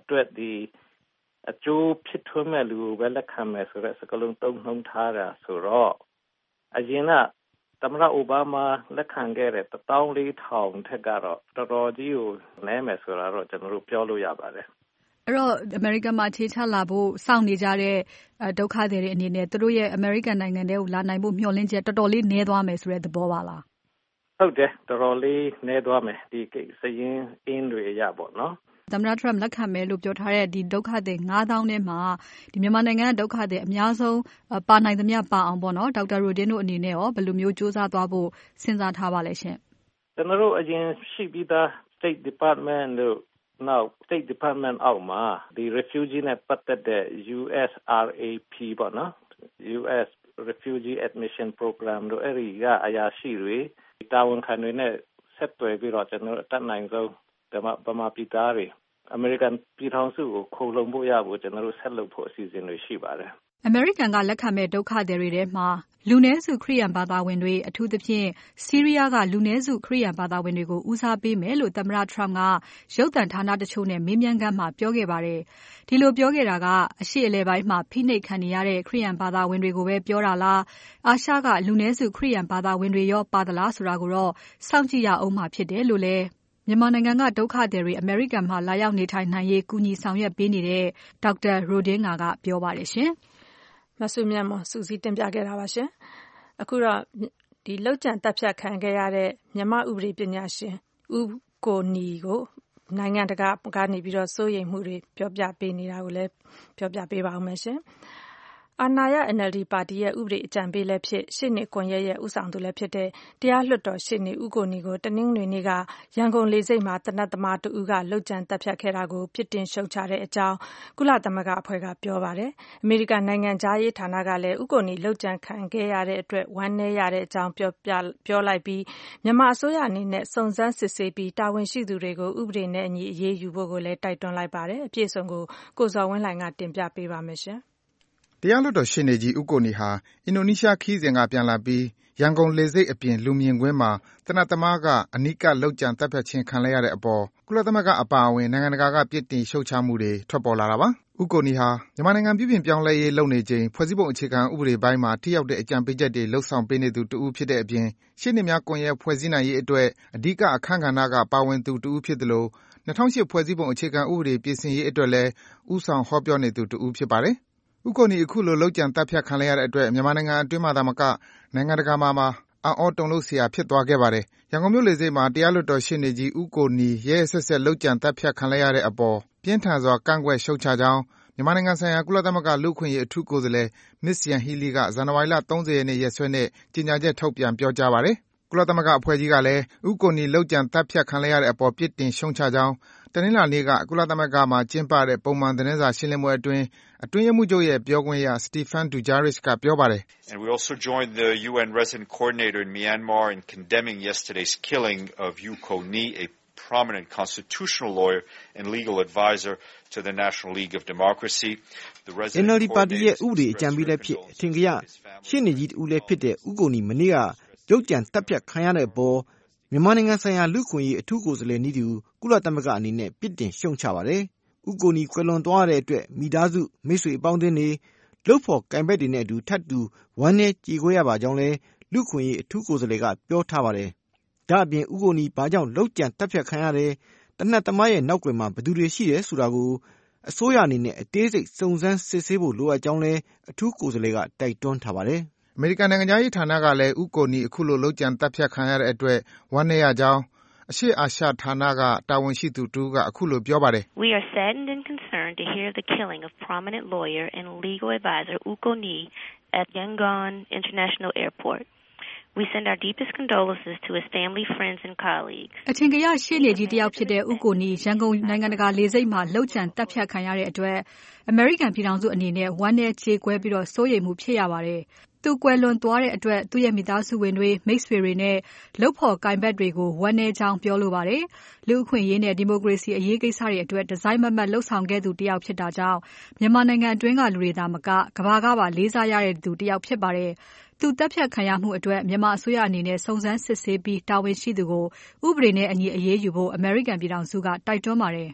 အတွက်ဒီအကျိုးဖြစ်ထွန်းမဲ့လူကိုပဲလက်ခံမယ်ဆိုတဲ့စကားလုံးသုံးနှုန်းထားတာဆိုတော့အရင်ကသမ္မတအိုဘားမားလက်ခံခဲ့တဲ့တစ်သောင်းလေးထောင်ထက်ကတော့တော်တော်ကြီးကိုနည်းမယ်ဆိုတာတော့ကျွန်တော်တို့ပြောလို့ရပါတယ်အဲ့တော့အမေရိကန်မှာခြေချလာဖို့စောင့်နေကြတဲ့ဒုက္ခသည်တွေအနေနဲ့သူတို့ရဲ့အမေရိကန်နိုင်ငံထဲကိုလာနိုင်ဖို့မျှော်လင့်ချက်တော်တော်လေးနည်းသွားမယ်ဆိုတဲ့သဘောပါလားဟုတ်တယ်တော်တော်လေးနည်းသွားမယ်ဒီစရင်အင်းတွေရပေါ့နော်သမ္မတ Trump လက်ခံမယ်လို့ပြောထားတဲ့ဒီဒုက္ခသည်ငါးသောင်းထဲမှာဒီမြန်မာနိုင်ငံကဒုက္ခသည်အများဆုံးပါနိုင်သမျှပါအောင်ပေါ့နော်ဒေါက်တာရိုဒင်းတို့အနေနဲ့ရောဘယ်လိုမျိုးစူးစမ်းသွားဖို့စဉ်းစားထားပါလဲရှင်ကျွန်တော်တို့အရင်ရှိပြီးသား State Department တို့ now State Department အောက်မှာဒီ refugee နဲ့ပတ်သက်တဲ့ U S R A P ပေါ့နော် U S Refugee Admission Program တို့အဲ့ဒီကအရာရှိတွေတာဝန်ခံတွေနဲ့ဆက်သွယ်ပြီးတော့ကျွန်တော်တို့အတတ်နိုင်ဆုံးဗမာပြည်သားတွေအမေရိကန်ပြည်ထောင်စုကိုခိုလုံဖို့ရဖို့ကျွန်တော်တို့ဆက်လုပ်ဖို့အစီအစဉ်တွေရှိပါတယ်အမေရိကန်ကလက်ခံမဲ့ဒုက္ခသည်တွေထဲမှာလူနည်းစုခရစ်ယာန်ဘာသာဝင်တွေအထူးသဖြင့်ဆီးရီးယားကလူနည်းစုခရစ်ယာန်ဘာသာဝင်တွေကိုဦးစားပေးမယ်လို့သမ္မတ Trump ကရုပ်သံဌာနတချို့နဲ့မေးမြန်းခန်းမှာပြောခဲ့ပါတယ်။ဒီလိုပြောခဲ့တာကအရှေ့အလယ်ပိုင်းမှာဖိနှိပ်ခံနေရတဲ့ခရစ်ယာန်ဘာသာဝင်တွေကိုပဲပြောတာလားအာရှကလူနည်းစုခရစ်ယာန်ဘာသာဝင်တွေရောပါသလားဆိုတာကိုတော့စောင့်ကြည့်ရအောင်မှာဖြစ်တယ်လို့လည်းမြန်မာနိုင်ငံကဒုက္ခသည်တွေအမေရိကန်မှာလာရောက်နေထိုင်နိုင်ရေးကူညီဆောင်ရွက်ပေးနေတဲ့ဒေါက်တာရိုဒင်းငါကပြောပါတယ်ရှင်။မဆုမြတ်မစုစည်းတင်ပြခဲ့တာပါရှင်။အခုတော့ဒီလောက်ကျန်တပ်ဖြတ်ခံခဲ့ရတဲ့မြန်မာဥပဒေပညာရှင်ဦးကိုနီကိုနိုင်ငံတကာကနေပြီးတော့စိုးရိမ်မှုတွေပြောပြပေးနေတာကိုလည်းပြောပြပေးပါဦးမယ်ရှင်။အာဏာရ N L D ပါတီရဲ့ဥပဒေအကြံပေးလည်းဖြစ်ရှေ့နေကွန်ရက်ရဲ့ဦးဆောင်သူလည်းဖြစ်တဲ့တရားလွှတ်တော်ရှေ့နေဦးကိုနီကိုတနင်္ဂနွေနေ့ကရန်ကုန်လေဆိပ်မှာတနတ်သမားတဦးကလှုပ်ကြံတပ်ဖြတ်ခဲ့တာကိုပြစ်တင်ရှုတ်ချတဲ့အကြောင်းကုလသမဂ္ဂအဖွဲ့ကပြောပါတယ်။အမေရိကန်နိုင်ငံသားရေးဌာနကလည်းဦးကိုနီလှုပ်ကြံခံခဲ့ရတဲ့အတွက်ဝမ်းနည်းရတဲ့အကြောင်းပြောပြပြောလိုက်ပြီးမြန်မာအစိုးရအနေနဲ့စုံစမ်းစစ်ဆေးပြီးတာဝန်ရှိသူတွေကိုဥပဒေနဲ့အညီအရေးယူဖို့ကိုလည်းတိုက်တွန်းလိုက်ပါတယ်။အပြည့်အစုံကိုကိုဇော်ဝင်းလှိုင်ကတင်ပြပေးပါမယ်ရှင်။တရားလွှတ်တော်ရှေ့နေကြီးဦးကိုနီဟာအင်ဒိုနီးရှားခရီးစဉ်ကပြန်လာပြီးရန်ကုန်လေဆိပ်အပြင်လူမြင်ကွင်းမှာသေနတ်သမားကအနီးကပ်လုပ်ကြံသတ်ဖြတ်ခြင်းခံလိုက်ရတဲ့အပေါ်ကုလသမဂ္ဂအပါအဝင်နိုင်ငံတကာကပြစ်တင်ရှုတ်ချမှုတွေထွက်ပေါ်လာတာပါ။ဦးကိုနီဟာမြန်မာနိုင်ငံပြုပြင်ပြောင်းလဲရေးလုပ်နေချိန်ဖွဲ့စည်းပုံအခြေခံဥပဒေပိုင်းမှာထိရောက်တဲ့အကြံပေးချက်တွေလှုပ်ဆောင်ပေးနေသူတဦးဖြစ်တဲ့အပြင်ရှေ့နေများကွန်ရက်ဖွဲ့စည်းနိုင်ရေးအတွက်အဓိကအခန်းကဏ္ဍကပါဝင်သူတဦးဖြစ်သလို၂၀၀၈ဖွဲ့စည်းပုံအခြေခံဥပဒေပြင်ဆင်ရေးအတွက်လည်းဦးဆောင်ဟောပြောနေသူတဦးဖြစ်ပါတယ်။ဦးကိုနီအခုလိုလုပ်ကြံသတ်ဖြတ်ခံလိုက်ရတဲ့အတွက်မြန်မာနိုင်ငံအတွင်းမှာသာမကနိုင်ငံတကာမှာပါအံ့ဩတုန်လှုပ်စရာဖြစ်သွားခဲ့ပါတယ်။ရန်ကုန်မြို့လေဆိပ်မှာတရားလွှတ်တော်ရှေ့နေကြီးဦးကိုနီရဲရဲစက်စက်လုပ်ကြံသတ်ဖြတ်ခံလိုက်ရတဲ့အပေါ်ပြင်းထန်စွာကန့်ကွက်ရှုတ်ချကြောင်းမြန်မာနိုင်ငံဆိုင်ရာကုလသမဂ္ဂလူ့အခွင့်အရေးအထူးကိုယ်စားလှယ် Ms. Yanghee Lee ကဇန်နဝါရီလ၃၀ရက်နေ့ရက်စွဲနဲ့ကြေညာချက်ထုတ်ပြန်ပြောကြားပါတယ်။ကုလသမဂ္ဂအဖွဲ့ကြီးကလည်းဦးကိုနီလုပ်ကြံသတ်ဖြတ်ခံလိုက်ရတဲ့အပေါ်ပြစ်တင်ရှုတ်ချကြောင်းတနင်္လာနေ့ကကုလသမဂ္ဂမှာကျင်းပတဲ့ပုံမှန်သတင်းစာရှင်းလင်းပွဲအတွင်းအတွင်းရေးမှူးချုပ်ရဲ့ပြောခွင့်ရ Stéphane Dujarric ကပြောပါတယ်။ And we also joined the U N resident coordinator in Myanmar in condemning yesterday's killing of U Ko Ni, a prominent constitutional lawyer and legal advisor to the National League of Democracy. The resident N L D ပါတီရဲ့ဥပဒေအကြံပေးလည်းဖြစ်အထင်ကရရှင်းနေကြီးတူလည်းဖြစ်တဲ့ဦးကိုနီမနေ့ကရုပ်ကြံတပ်ဖြတ်ခံရတဲ့အပေါ်မြန်မာနိုင်ငံဆိုင်ရာလူ့အခွင့်အရေးအထူးကိုယ်စားလှယ်နည်းတူကုလသမဂ္ဂအနေနဲ့ပြစ်တင်ရှုတ်ချပါတယ်။ဦးကိုနီကွယ်လွန်သွားတဲ့အတွက်မိသားစုမိတ်ဆွေအပေါင်းအသင်းတွေလုပ်ဖို့ကံဘက်တွေနဲ့အတူထပ်တူဝမ်းနည်းကြေကွဲရပါကြောင်းလဲလူ့အခွင့်အရေးအထူးကိုယ်စားလှယ်ကပြောထားပါတယ်။ဒါ့အပြင်ဦးကိုနီဘာကြောင့်လှုပ်ကြံတပ်ဖြတ်ခံရတယ်တနတ်သမားရဲ့နောက်ွယ်မှာဘယ်သူတွေရှိတယ်ဆိုတာကိုအစိုးရအနေနဲ့အသေးစိတ်စုံစမ်းစစ်ဆေးဖို့လိုအပ်ကြောင်းလဲအထူးကိုယ်စားလှယ်ကတိုက်တွန်းထားပါတယ်။အမေရိကန်နိုင်ငံသားရေးဌာနကလည်းဦးကိုနီအခုလိုလုပ်ကြံသတ်ဖြတ်ခံရတဲ့အတွက်ဝမ်းနည်းရကြောင်းအရှေ့အာရှဌာနကတာဝန်ရှိသူတဦးကအခုလိုပြောပါတယ်။ We are saddened and concerned to hear the killing of prominent lawyer and legal advisor U Ko Ni at Yangon International Airport. We send our deepest condolences to his family, friends and colleagues. အထင်ကရရှေ့နေကြီးတယောက်ဖြစ်တဲ့ဦးကိုနီရန်ကုန်နိုင်ငံတကာလေဆိပ်မှာလှုပ်ကြံတပ်ဖြတ်ခံရတဲ့အတွက်အမေရိကန်ပြည်ထောင်စုအနေနဲ့ဝမ်းနည်းကြေကွဲပြီးတော့စိုးရိမ်မှုဖြစ်ရပါတယ်။သူကွယ်လွန်သွားတဲ့အတွက်သူ့ရဲ့မိသားစုဝင်တွေမိတ်ဆွေတွေနဲ့လုပ်ဖော်ကိုင်ဘက်တွေကိုဝမ်းနည်းကြောင်းပြောလိုပါတယ်။လူ့အခွင့်အရေးနဲ့ဒီမိုကရေစီအရေးကိစ္စတွေအတွက်ဒီဇိုင်းမမတ်လှုပ်ဆောင်ခဲ့သူတယောက်ဖြစ်တာကြောင့်မြန်မာနိုင်ငံအတွင်းကလူတွေသာမကကမ္ဘာကပါလေးစားရတဲ့သူတယောက်ဖြစ်ပါတယ်။သူတပ်ဖြတ်ခံရမှုအတွက်မြန်မာအစိုးရအနေနဲ့စုံစမ်းစစ်ဆေးပြီးတာဝန်ရှိသူကိုဥပဒေနဲ့အညီအရေးယူဖို့အမေရိကန်ပြည်ထောင်စုကတိုက်တွန်းပါတယ်။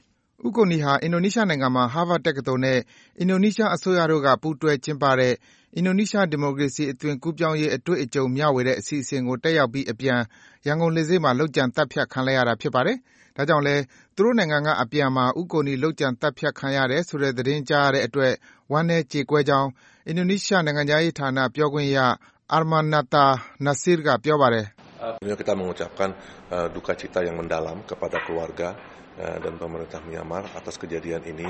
ဦးကိုနီဟာအင်ဒိုနီးရှားနိုင်ငံမှာ Harvard တက္ကသိုလ်နဲ့အင်ဒိုနီးရှားအစိုးရတို့ကပူးတွဲကျင်းပတဲ့အင်ဒိုနီးရှားဒီမိုကရေစီအသွင်ကူးပြောင်းရေးအတွေ့အကြုံမျှဝေတဲ့အစီအစဉ်ကိုတက်ရောက်ပြီးအပြန်ရန်ကုန်လေဆိပ်မှာလုပ်ကြံသတ်ဖြတ်ခံလိုက်ရတာဖြစ်ပါတယ်။ဒါကြောင့်လဲသူတို့နိုင်ငံကအပြန်မှာဦးကိုနီလုပ်ကြံသတ်ဖြတ်ခံရတယ်ဆိုတဲ့သတင်းကြားရတဲ့အတွက်ဝမ်းနည်းကြေကွဲကြောင်းအင်ဒိုနီးရှားနိုင်ငံခြားရေးဌာနပြောခွင့်ရ Armanata Nasir ကပြောပါတယ်။ Kita mengucapkan uh, duka cita yang mendalam kepada keluarga uh, dan pemerintah Myanmar atas kejadian ini.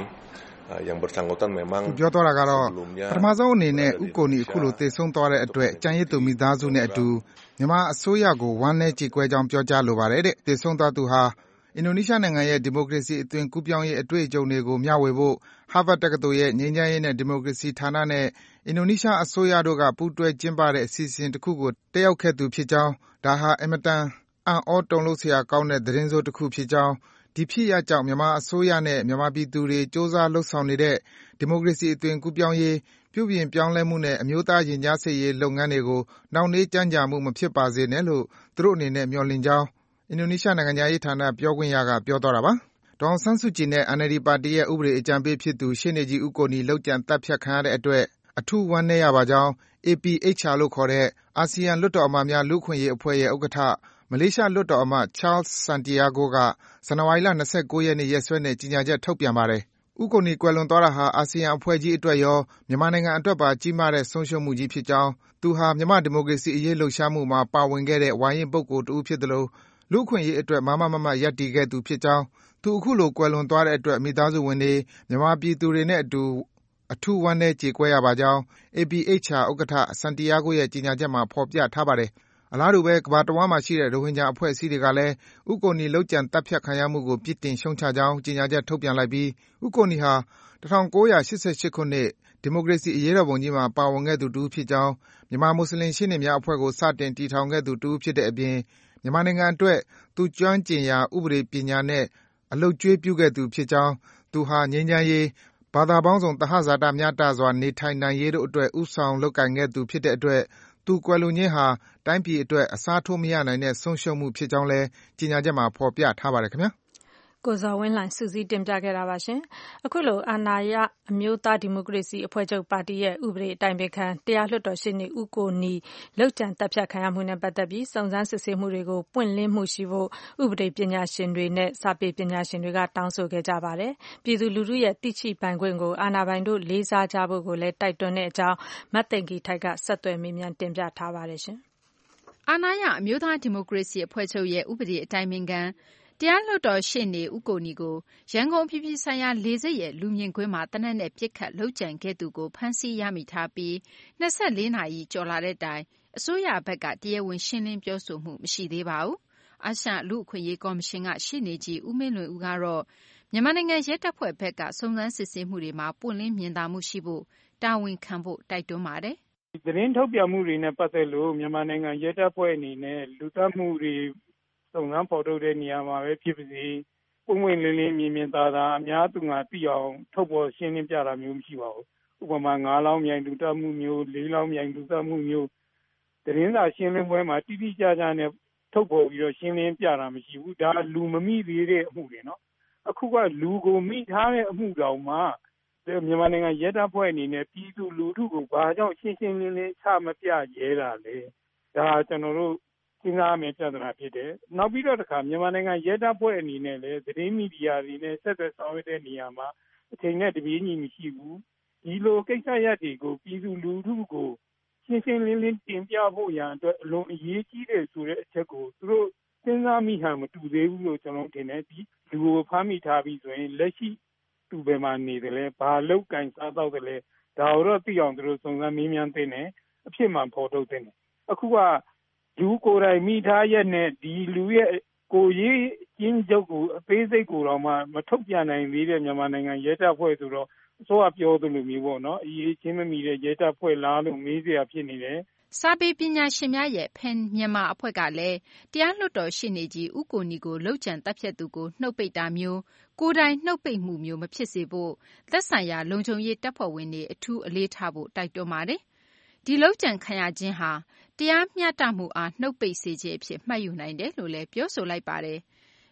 ပြောတော့တာကတော့ပထမဆုံးအနေနဲ့ဥကိုနီအခုလိုသေဆုံးသွားတဲ့အတွက်ကြံရစ်သူမိသားစုနဲ့အတူမြန်မာအစိုးရကိုဝမ်းနည်းကြေကွဲကြောင်းပြောကြားလိုပါတယ်တဲ့သေဆုံးသွားသူဟာအင်ဒိုနီးရှားနိုင်ငံရဲ့ဒီမိုကရေစီအသွင်ကူးပြောင်းရေးအတွေ့အကြုံတွေကိုမျှဝေဖို့ Harvard တက္ကသိုလ်ရဲ့ငြိမ်းချမ်းရေးနဲ့ဒီမိုကရေစီဌာနနဲ့အင်ဒိုနီးရှားအစိုးရတို့ကပူးတွဲကျင်းပတဲ့အစီအစဉ်တစ်ခုကိုတက်ရောက်ခဲ့သူဖြစ်ကြောင်းဒါဟာအင်မတန်အံ့ဩတုန်လှုပ်စရာကောင်းတဲ့သတင်းဆိုးတစ်ခုဖြစ်ကြောင်းဒီဖြစ်ရပ်ကြောင့်မြန်မာအစိုးရနဲ့မြန်မာပြည်သူတွေစ조사လှုပ်ဆောင်နေတဲ့ဒီမိုကရေစီအသွင်ကူးပြောင်းရေးပြုပြင်ပြောင်းလဲမှုနဲ့အမျိုးသားရင်ကြားစေ့ရေးလုပ်ငန်းတွေကိုနှောင့်နှေးကြမ်းကြာမှုမဖြစ်ပါစေနဲ့လို့သူတို့အနေနဲ့မျှော်လင့်ကြောင်းအင်ဒိုနီးရှားနိုင်ငံခြားရေးဌာနပြောခွင့်ရကပြောသွားတာပါ။ဒေါ်အောင်ဆန်းစုကြည်နဲ့ N L D ပါတီရဲ့ဥပဒေအကြံပေးဖြစ်သူရှေ့နေကြီးဦးကိုနီလုပ်ကြံသတ်ဖြတ်ခံရတဲ့အတွက်အထူးဝမ်းနည်းရပါကြောင်း A P H R လို့ခေါ်တဲ့အာဆီယံလွှတ်တော်အမတ်များလူ့အခွင့်အရေးအဖွဲ့ရဲ့ဥက္ကဋ္ဌမလေးရှားလွှတ်တော်အမတ် Charles Santiago ကဇန်နဝါရီလ၂၉ရက်နေ့ရက်စွဲနဲ့ကြေညာချက်ထုတ်ပြန်ပါတယ်။ဦးကိုနီကွယ်လွန်သွားတာဟာအာဆီယံအဖွဲ့ကြီးအတွက်ရောမြန်မာနိုင်ငံအတွက်ပါကြီးမားတဲ့ဆုံးရှုံးမှုကြီးဖြစ်ကြောင်းသူဟာမြန်မာဒီမိုကရေစီအရေးလှုပ်ရှားမှုမှာပါဝင်ခဲ့တဲ့ဝါရင့်ပုဂ္ဂိုလ်တစ်ဦးဖြစ်သလိုလူ့အခွင့်အရေးအတွက်မားမားမတ်မတ်ရပ်တည်ခဲ့သူဖြစ်ကြောင်းသူအခုလိုကွယ်လွန်သွားတဲ့အတွက်မိသားစုဝင်တွေမြန်မာပြည်သူတွေနဲ့အတူအထူးဝမ်းနည်းကြေကွဲရပါကြောင်း A P H R ဥက္ကဋ္ဌ Santiago ရဲ့ကြေညာချက်မှာဖော်ပြထားပါတယ်။အလားတူပဲကမ္ဘာတဝန်းမှာရှိတဲ့ရိုဟင်ဂျာအဖွဲ့အစည်းတွေကလည်းဦးကိုနီလုပ်ကြံသတ်ဖြတ်ခံရမှုကိုပြစ်တင်ရှုံချကြောင်းကြေညာချက်ထုတ်ပြန်လိုက်ပြီးဦးကိုနီဟာ၁၉၈၈ခုနှစ်ဒီမိုကရေစီအရေးတော်ပုံကြီးမှာပါဝင်ခဲ့သူတစ်ဦးဖြစ်ကြောင်းမြန်မာမွတ်ဆလင်ရှေ့နေများအဖွဲ့ကိုစတင်တည်ထောင်ခဲ့သူတစ်ဦးဖြစ်တဲ့အပြင်မြန်မာနိုင်ငံအတွက်သူကျွမ်းကျင်ရာဥပဒေပညာနဲ့အလုပ်ကျွေးပြုခဲ့သူဖြစ်ကြောင်းသူဟာငြိမ်းချမ်းရေးဘာသာပေါင်းစုံသဟဇာတမျှတစွာနေထိုင်နိုင်ရေးတို့အတွက်ဦးဆောင်လုပ်ကိုင်ခဲ့သူဖြစ်တဲ့အတွက်သူကွယ်လွန်ခြင်းဟာတိုင်းပြည်အတွက်အစားထိုးမရနိုင်တဲ့ဆုံးရှုံးမှုဖြစ်ကြောင်းလည်းကြေညာချက်မှာဖော်ပြထားပါတယ်ခင်ဗျာကိုဇော်ဝင်းလှိုင်စုစည်းတင်ပြခဲ့တာပါရှင်အခုလိုအာဏာရအမျိုးသားဒီမိုကရေစီအဖွဲ့ချုပ်ပါတီရဲ့ဥပဒေအတိုင်ပင်ခံတရားလွှတ်တော်ရှေ့နေဦးကိုနီလောက်ကျန်တပ်ဖြတ်ခံရမှုနဲ့ပတ်သက်ပြီးစုံစမ်းစစ်ဆေးမှုတွေကိုပွင့်လင်းမှုရှိဖို့ဥပဒေပညာရှင်တွေနဲ့စာပေပညာရှင်တွေကတောင်းဆိုခဲ့ကြပါတယ်ပြည်သူလူထုရဲ့သိချိပိုင်ခွင့်ကိုအာဏာပိုင်တို့လေးစားကြဖို့ကိုလည်းတိုက်တွန်းတဲ့အကြောင်းမတ်သိင်္ဂီထိုက်ကဆက်သွယ်မေးမြန်းတင်ပြထားပါတယ်ရှင်အာဏာရအမျိုးသားဒီမိုကရေစီအဖွဲ့ချုပ်ရဲ့ဥပဒေအတိုင်ပင်ခံတရားလွှတ်တော်ရှေ့နေဦးကိုနီကိုရန်ကုန်ပြည်ပြည်ဆိုင်ရာလေဆိပ်ရဲ့လူမြင်ကွင်းမှာတနက်နဲ့ပြစ်ခတ်လှုပ်ကြံခဲ့သူကိုဖမ်းဆီးရမိထားပြီး၂၄နာရီကျော်လာတဲ့တိုင်အစိုးရဘက်ကတရားဝင်ရှင်းလင်းပြောဆိုမှုမရှိသေးပါဘူး။အာရှလူ့အခွင့်အရေးကော်မရှင်ကရှေ့နေကြီးဦးမင်းလွင်ဦးကတော့မြန်မာနိုင်ငံရဲတပ်ဖွဲ့ဘက်ကစုံစမ်းစစ်ဆေးမှုတွေမှာပွင့်လင်းမြင်သာမှုရှိဖို့တာဝန်ခံဖို့တိုက်တွန်းပါတယ်။သတင်းထုတ်ပြန်မှုတွေနဲ့ပတ်သက်လို့မြန်မာနိုင်ငံရဲတပ်ဖွဲ့အနေနဲ့လူသတ်မှုတွေစုံစမ်းဖော်ထုတ်တဲ့နေရာမှာပဲဖြစ်ပါစေပုံဝင်လင်းလင်းမြင်မြင်သာသာအများသူငါသိအောင်ထုတ်ပေါ်ရှင်းလင်းပြတာမျိုးမရှိပါဘူးဥပမာငါးလောင်းမြိုင်လူသတ်မှုမျိုးလေးလောင်းမြိုင်လူသတ်မှုမျိုးသတင်းစာရှင်းလင်းပွဲမှာတိတိကျကျနဲ့ထုတ်ပေါ်ပြီးတော့ရှင်းလင်းပြတာမရှိဘူးဒါလူမမိသေးတဲ့အမှုတွေနော်အခုကလူကိုမိထားတဲ့အမှုတောင်မှမြန်မာနိုင်ငံရဲတပ်ဖွဲ့အနေနဲ့ပြည်သူလူထုကိုဘာကြောင့်ရှင်းရှင်းလင်းလင်းချမပြရဲတာလဲဒါကျွန်တော်တို့စဉ်းစားမယ်ပြဿနာဖြစ်တယ်။နောက်ပြီးတော့တခါမြန်မာနိုင်ငံရဲတပ်ဖွဲ့အနေနဲ့လည်းသတင်းမီဒီယာတွေနဲ့ဆက်သွယ်ဆောင်ရွက်တဲ့နေရာမှာအချိန်နဲ့တပြေးညီမရှိဘူး။ဒီလိုကိစ္စရပ်တွေကိုပြည်သူလူထုကိုရှင်းရှင်းလင်းလင်းတင်ပြဖို့ရန်အတွက်အလွန်အရေးကြီးတယ်ဆိုတဲ့အချက်ကိုသူတို့စဉ်းစားမိဟန်မတူသေးဘူးလို့ကျွန်တော်ထင်တယ်။ဒီလူကိုဖမ်းမိထားပြီးဆိုရင်လက်ရှိသူဘယ်မှာနေတယ်လဲဘာလောက်ကင်စားတော့တယ်လဲဒါတော့သိအောင်သူတို့စုံစမ်းမေးမြန်းသင့်တယ်အဖြစ်မှန်ဖော်ထုတ်သင့်တယ်။အခုကလူကိုယ်တိုင်မိထားရက်နဲ့ဒီလူရဲ့ကိုရေးကျင်းချုပ်ကိုအသေးစိတ်ကိုတော့မှမထုတ်ပြန်နိုင်သေးတဲ့မြန်မာနိုင်ငံရဲတပ်ဖွဲ့ဆိုတော့အစိုးရပြောသလိုမျိုးပေါ့နော်အရေးချင်းမမီတဲ့ရဲတပ်ဖွဲ့လားလို့မေးစရာဖြစ်နေတယ်စာပေပညာရှင်များရဲ့ဖန်မြန်မာအဖွဲ့ကလည်းတရားလွှတ်တော်ရှေ့နေကြီးဦးကိုနီကိုလှုပ်ကြံတပ်ဖြတ်သူကိုနှုတ်ပိတ်တာမျိုးကိုယ်တိုင်နှုတ်ပိတ်မှုမျိုးမဖြစ်စေဖို့သက်ဆိုင်ရာလုံခြုံရေးတပ်ဖွဲ့ဝင်တွေအထူးအလေးထားဖို့တိုက်တွန်းပါတယ်ဒီလှုပ်ကြံခံရခြင်းဟာတရားမျှတမှုအားနှုတ်ပိတ်စေခြင်းအဖြစ်မှတ်ယူနိုင်တယ်လို့လည်းပြောဆိုလိုက်ပါတယ်။ဖ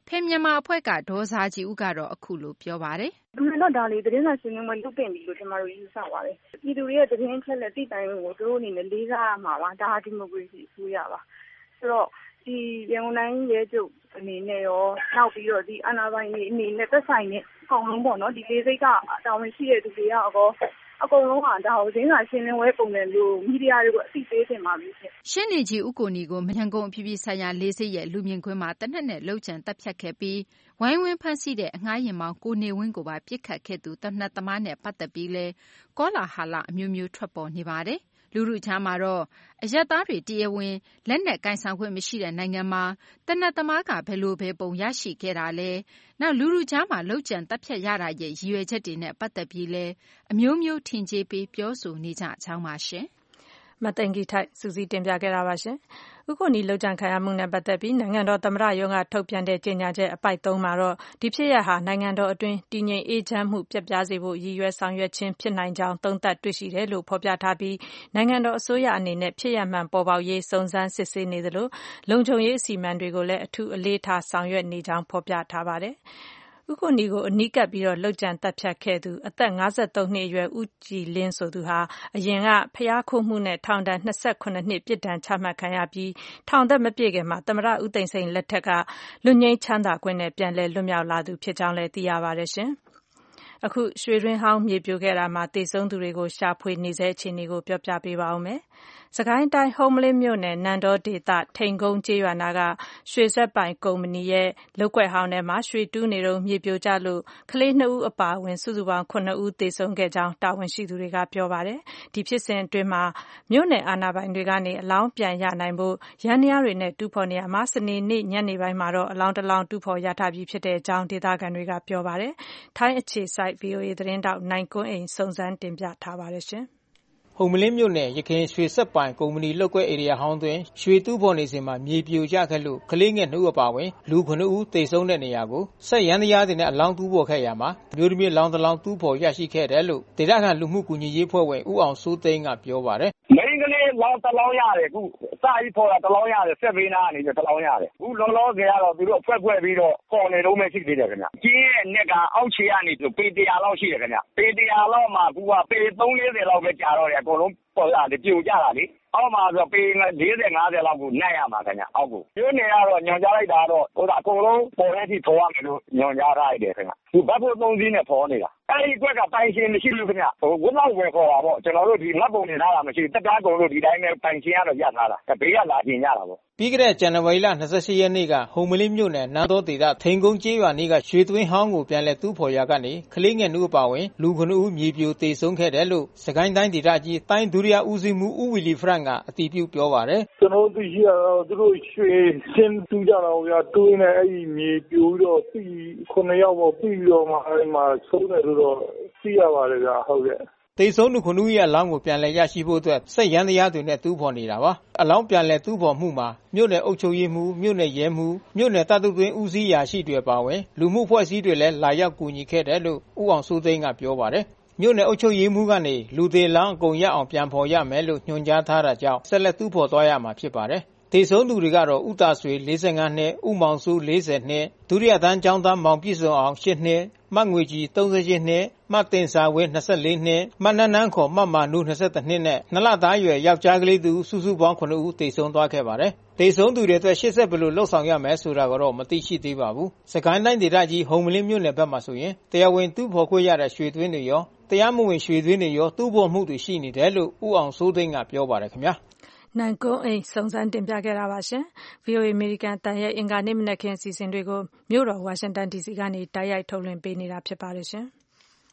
ဖေမြန်မာအဖွဲ့ကဒေါ်စာကြည်ဦးကတော့အခုလိုပြောပါတယ်။အမှန်တော့ဒါလေးသတင်းစာရှင်းလင်းပွဲလုပ်တင်ပြီလို့ကျွန်တော်တို့ယူဆပါတယ်။ပြည်သူတွေရဲ့သတင်းချက်လက်သိတိုင်းကိုသူတို့အနေနဲ့လေးစားရမှာပါ။ဒါဒီမိုကရေစီအစိုးရပါ။ဆိုတော့ဒီရန်ကုန်တိုင်းရဲချုပ်အနေနဲ့ရောနောက်ပြီးတော့ဒီအာဏာပိုင်တွေအနေနဲ့သက်ဆိုင်တဲ့အကောင်လုံးပေါ့နော်ဒီလေးစိတ်ကတာဝန်ရှိတဲ့သူတွေရောအကုန်လုံးကဒါကိုသတင်းစာရှင်းလင်းပွဲပုံစံမျိုးမီဒီယာတွေကိုအသိပေးတင်ပါပြီရှင်။ရှင်းနေကြီးဦးကိုနီကိုမရန်ကုန်အပြည်ပြည်ဆိုင်ရာလေးစိတ်ရဲ့လူမြင်ကွင်းမှာတနက်နဲ့လှုပ်ကြံတပ်ဖြတ်ခဲ့ပြီးဝိုင်းဝန်းဖမ်းဆီးတဲ့အငှားရင်မောင်ကိုနေဝင်းကိုပါပြစ်ခတ်ခဲ့သူတနက်သမားနဲ့ပတ်သက်ပြီးလဲကောလာဟာလအမျိုးမျိုးထွက်ပေါ်နေပါတယ်။လူလူချမ်းမှာတော့အရက်သားတွေတရားဝင်လက်နက်ကင်ဆောင်ခွင့်မရှိတဲ့နိုင်ငံမှာတနက်သမားကဘယ်လိုပဲပုံရရှိခဲ့တာလဲနောက်လူလူချမ်းမှာလှုပ်ကြံတပ်ဖြတ်ရတာရဲ့ရည်ရွယ်ချက်တွေနဲ့ပတ်သက်ပြီးလဲအမျိုးမျိုးထင်ကြေးပေးပြောဆိုနေကြအကြောင်းပါရှင်မသိင်္ဂီထိုက်စူးစီးတင်ပြခဲ့တာပါရှင်ဥက္ကိုနီလှုပ်ကြံခံရမှုနဲ့ပတ်သက်ပြီးနိုင်ငံတော်သမ္မတရုံးကထုတ်ပြန်တဲ့ကြေညာချက်အပိုက်သုံးမှာတော့ဒီဖြစ်ရပ်ဟာနိုင်ငံတော်အတွင်းတည်ငြိမ်အေးချမ်းမှုပြတ်ပြားစေဖို့ရည်ရွယ်ဆောင်ရွက်ခြင်းဖြစ်နိုင်ကြောင်းသုံးသပ်တွေ့ရှိတယ်လို့ဖော်ပြထားပြီးနိုင်ငံတော်အစိုးရအနေနဲ့ဖြစ်ရပ်မှန်ပေါ်ပေါက်ရေးစုံစမ်းစစ်ဆေးနေသလိုလုံခြုံရေးအစီအမံတွေကိုလည်းအထူးအလေးထားဆောင်ရွက်နေကြောင်းဖော်ပြထားပါတယ်ဥက္ကိုနီကိုအနီးကပ်ပြီးတော့လှုပ်ကြံတပ်ဖြတ်ခဲ့သူအသက်၅၃နှစ်အရွယ်ဦးကြည်လင်းဆိုသူဟာအရင်ကဖျားခိုးမှုနဲ့ထောင်ဒဏ်၂၈နှစ်ပြစ်ဒဏ်ချမှတ်ခံရပြီးထောင်သက်မပြည့်ခင်မှာသမ္မတဦးသိန်းစိန်လက်ထက်ကလွတ်ငြိမ်းချမ်းသာခွင့်နဲ့ပြန်လည်လွတ်မြောက်လာသူဖြစ်ကြောင်းလည်းသိရပါတယ်ရှင်အခုရွှေတွင်းဟောင်းမြေပြိုခဲ့တာမှာတည်ဆုံးသူတွေကိုရှာဖွေနေစေအခြေအနေကိုပြောပြပေးပါဦးမယ်။စကိုင်းတိုင်းဟုံးမလင်းမြို့နယ်နန်းတော်ဒေသထိန်ကုန်းကျေးရွာနာကရွှေဆက်ပိုင်ကုမ္ပဏီရဲ့လုပ်ကွက်ဟောင်းထဲမှာရွှေတူးနေတော့မြေပြိုကျလို့ကလေးနှစ်ဦးအပါအဝင်စုစုပေါင်းခုနှစ်ဦးသေဆုံးခဲ့ကြောင်းတာဝန်ရှိသူတွေကပြောပါတယ်။ဒီဖြစ်စဉ်အတွင်းမှာမြို့နယ်အာဏာပိုင်တွေကနေအလောင်းပြန်ရနိုင်ဖို့ရန်ရားတွေနဲ့တူးဖော်နေရမှာစနေနေ့ညနေပိုင်းမှာတော့အလောင်းတစ်လောင်းတူးဖော်ရထားပြီးဖြစ်တဲ့အကြောင်းဒေသခံတွေကပြောပါတယ်။ထိုင်းအခြေစိုက် ဗွီအိုအေ သတင်းတောက်နိုင်ကွန်းအိမ်စုံစမ်းတင်ပြထားပါတယ်ရှင်။ဟုံမလင်းမြို့နယ်ရခိုင်ရွှေဆက်ပိုင်ကုမ္ပဏီလုပ်ကွက်ဧရိယာဟောင်းတွင်ရွှေတူးဖော်နေစဉ်မှာမြေပြိုကျခဲ့လို့ကလေးငယ်နှစ်ဦးအပါအဝင်လူခုနှစ်ဦးသေဆုံးတဲ့နေရာကိုဆက်ရန်တရားတွေနဲ့အလောင်းတူးဖော်ခဲ့ရမှာမျိုးသမီးလောင်းတစ်လောင်းတူးဖော်ရရှိခဲ့တယ်လို့ဒေသခံလူမှုကူညီရေးဖွဲ့ဝင်ဦးအောင်စိုးသိန်းကပြောပါတယ်။မိန်းကလေးလောင်းတစ်လောင်းရတယ်အခုစပြီးဖော်တာတစ်လောင်းရတယ်ဆက်ပေးနာကနေတစ်လောင်းရတယ်အခုလောလောဆယ်ကတော့သူတို့ဖွဲ့ဖွဲ့ပြီးတော့ပေါ်နေတော့မရှိသေးတယ်ခင်ဗျ။ကျင်းရဲ့နက်ကအောက်ခြေကနေသူပေတရာလောက်ရှိတယ်ခင်ဗျ။ပေတရာလောက်မှာကူကပေသုံးလေးဆယ်လောက်ပဲကြာတော့တယ်အကုန်လုံးပေါ်လာတယ်ပြိုကျတာလေအောက်မှာဆိုပေလေးဆယ်ငါးဆယ်လောက်ကိုနှက်ရမှာခင်ဗျအောက်ကိုဒီနေရာတော့ညွန်ကြားလိုက်တာတော့ဟိုအကုန်လုံးပေါ်တဲ့အထိဖော်ရမယ်လို့ညွန်ကြားထားရတယ်ခင်ဗျသူဘတ်ဖို့သုံးစီးနဲ့ဖော်နေတာအဲဒီကွက်ကပိုင်ရှင်မရှိလို့ခင်ဗျဟိုဝတ်လောက်ပဲခေါ်တာပေါ့ကျွန်တော်တို့ဒီငတ်ပုံနေထားတာမရှိတက်ကားကုန်လို့ဒီတိုင်းပဲပိုင်ရှင်ကတော့ရထားတာဘေးကလာပြင်ကြတာပေါ့ပြီးခဲ့တဲ့ဇန်နဝါရီလ၂၈ရက်နေ့ကဟုံမလင်းမြို့နယ်နန်းတော်ဒေသထိန်ကုန်းကျေးရွာနေကရွှေသွင်းဟောင်းကိုပြန်လဲတူးဖော်ရာကနေကလေးငယ်နှုတ်အပါဝင်လူခုနှစ်ဦးမြေပြိုသေဆုံးခဲ့တယ်လို့စကိုင်းတိုင်းဒေသကြီးတိုင်းဒုတိယဦးစီးမှုဦးဝီလီဖရန့်ကအတည်ပြုပြောပါတယ်ကျွန်တော်တို့ရှိရတော့သူတို့ရွှေစင်းတူးကြတော့ဗျာတူးနေအဲ့ဒီမြေပြိုတော့ပြီးခုနှစ်ယောက်ပေါ့ပြီးတော့မှအဲ့မှာဆုံးတယ်ဆိုတော့သိရပါတယ်ဗျာဟုတ်ကဲ့သေဆုံးသူခုနှစ်ဦးရဲ့အလောင်းကိုပြန်လည်ရရှိဖို့အတွက်ဆက်ရန်တရားတွေနဲ့တူးဖော်နေတာပါအလောင်းပြန်လည်တူးဖော်မှုမှာမြို့နယ်အုပ်ချုပ်ရေးမှူးမြို့နယ်ရဲမှူးမြို့နယ်တပ်တုတွင်းဦးစီးရာရှိတွေပါဝင်လူမှုဖွဲ့စည်းတွေလည်းလာရောက်ကူညီခဲ့တယ်လို့ဦးအောင်စိုးသိန်းကပြောပါတယ်မြို့နယ်အုပ်ချုပ်ရေးမှူးကနေလူသေးလောင်းအကုန်ရအောင်ပြန်ဖော်ရမယ်လို့ညွှန်ကြားထားတာကြောင့်ဆက်လက်တူးဖော်သွားရမှာဖြစ်ပါတယ်သေဆုံးသူတွေကတော့ဦးတာဆွေ၄၅နှစ်ဦးမောင်စု၄၀နှစ်ဒုတိယတန်းကျောင်းသားမောင်ပြည့်စုံအောင်၈နှစ်မတ်ငွေကြီး၃၈နှစ်မတ်တင်စာဝင်း၂၄နှစ်မတ်နန်းနန်းခေါ်မတ်မာနု၂၁နှစ်နဲ့နှစ်လသားရွယ်ယောက်ျားကလေးသူစုစုပေါင်းခုနှစ်ဦးသေဆုံးသွားခဲ့ပါတယ်သေဆုံးသူတွေအတွက်ရှေ့ဆက်ဘယ်လိုလှုပ်ဆောင်ရမယ်ဆိုတာကတော့မသိရှိသေးပါဘူးစကိုင်းတိုင်းဒေသကြီးဟုံမလင်းမြို့နယ်ဘက်မှာဆိုရင်တရားဝင်တူးဖော်ခွင့်ရတဲ့ရွှေသွင်းတွေရောတရားမဝင်ရွှေသွင်းတွေရောတူးဖော်မှုတွေရှိနေတယ်လို့ဦးအောင်စိုးသိန်းကပြောပါတယ်ခင်ဗျာနိုင်ကွန်းအိမ်စုံစမ်းတင်ပြခဲ့တာပါရှင်။ ဗွီအိုအေ အမေရိကန်တန်ရဲ့အင်္ဂါနေ့မနက်ခင်းအစီအစဉ်တွေကိုမြို့တော်ဝါရှင်တန် ဒီစီကနေတိုက်ရိုက်ထုတ်လွှင့်ပေးနေတာဖြစ်ပါတယ်ရှင်။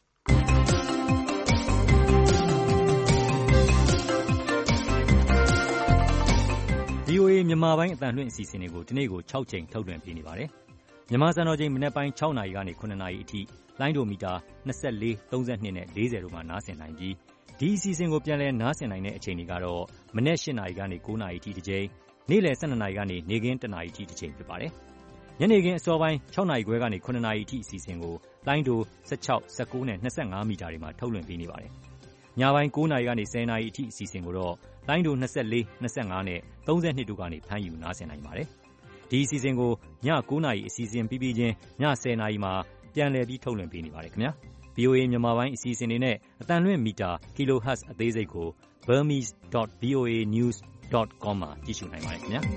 ဗွီအိုအေ မြန်မာပိုင်းအသံလွှင့်အစီအစဉ်တွေကိုဒီနေ့ကို၆ချိန်ထုတ်လွှင့်ပေးနေပါတယ်။မြန်မာစံတော်ချိန်မနက်ပိုင်း၆နာရီကနေ၇နာရီအထိလိုင်းဒိုမီတာ၂၄၊၃၂နဲ့၄၀တို့မှာနားဆင်နိုင်ပြီးဒီအစီအစဉ်ကိုပြန်လည်နားဆင်နိုင်တဲ့အချိန်တွေကတော့မနက်၈နာရီကနေ၉နာရီအထိတစ်ချိန်နေ့လယ်၁၂နာရီကနေနေ့ခင်း၁နာရီအထိတစ်ချိန်ဖြစ်ပါတယ်။ညနေခင်းအစောပိုင်း၆နာရီခွဲကနေ၇နာရီအထိအစီအစဉ်ကိုလိုင်းဒို၁၆၊၁၉နဲ့၂၅မီတာတွေမှာထုတ်လွှင့်ပေးနေပါတယ်။ညပိုင်း၉နာရီကနေ၁၀နာရီအထိအစီအစဉ်ကိုတော့လိုင်းဒို၂၄၊၂၅နဲ့၃၂တို့ကနေဖမ်းယူနားဆင်နိုင်ပါတယ်။ဒီအစီအစဉ်ကိုည၉နာရီအစီအစဉ်ပြီးပြီးချင်းည၁၀နာရီမှာပြန်လည်ပြီးထုတ်လွှင့်ပေးနေပါတယ်ခင်ဗျာ ဗွီအိုအေ မြန်မာပိုင်းအစီအစဉ်တွေနဲ့အသံလွှင့်မီတာ kilohertz အသေးစိတ်ကို burmese dot v o a news dot com မှာကြည့်ရှုနိုင်ပါတယ်ခင်ဗျာ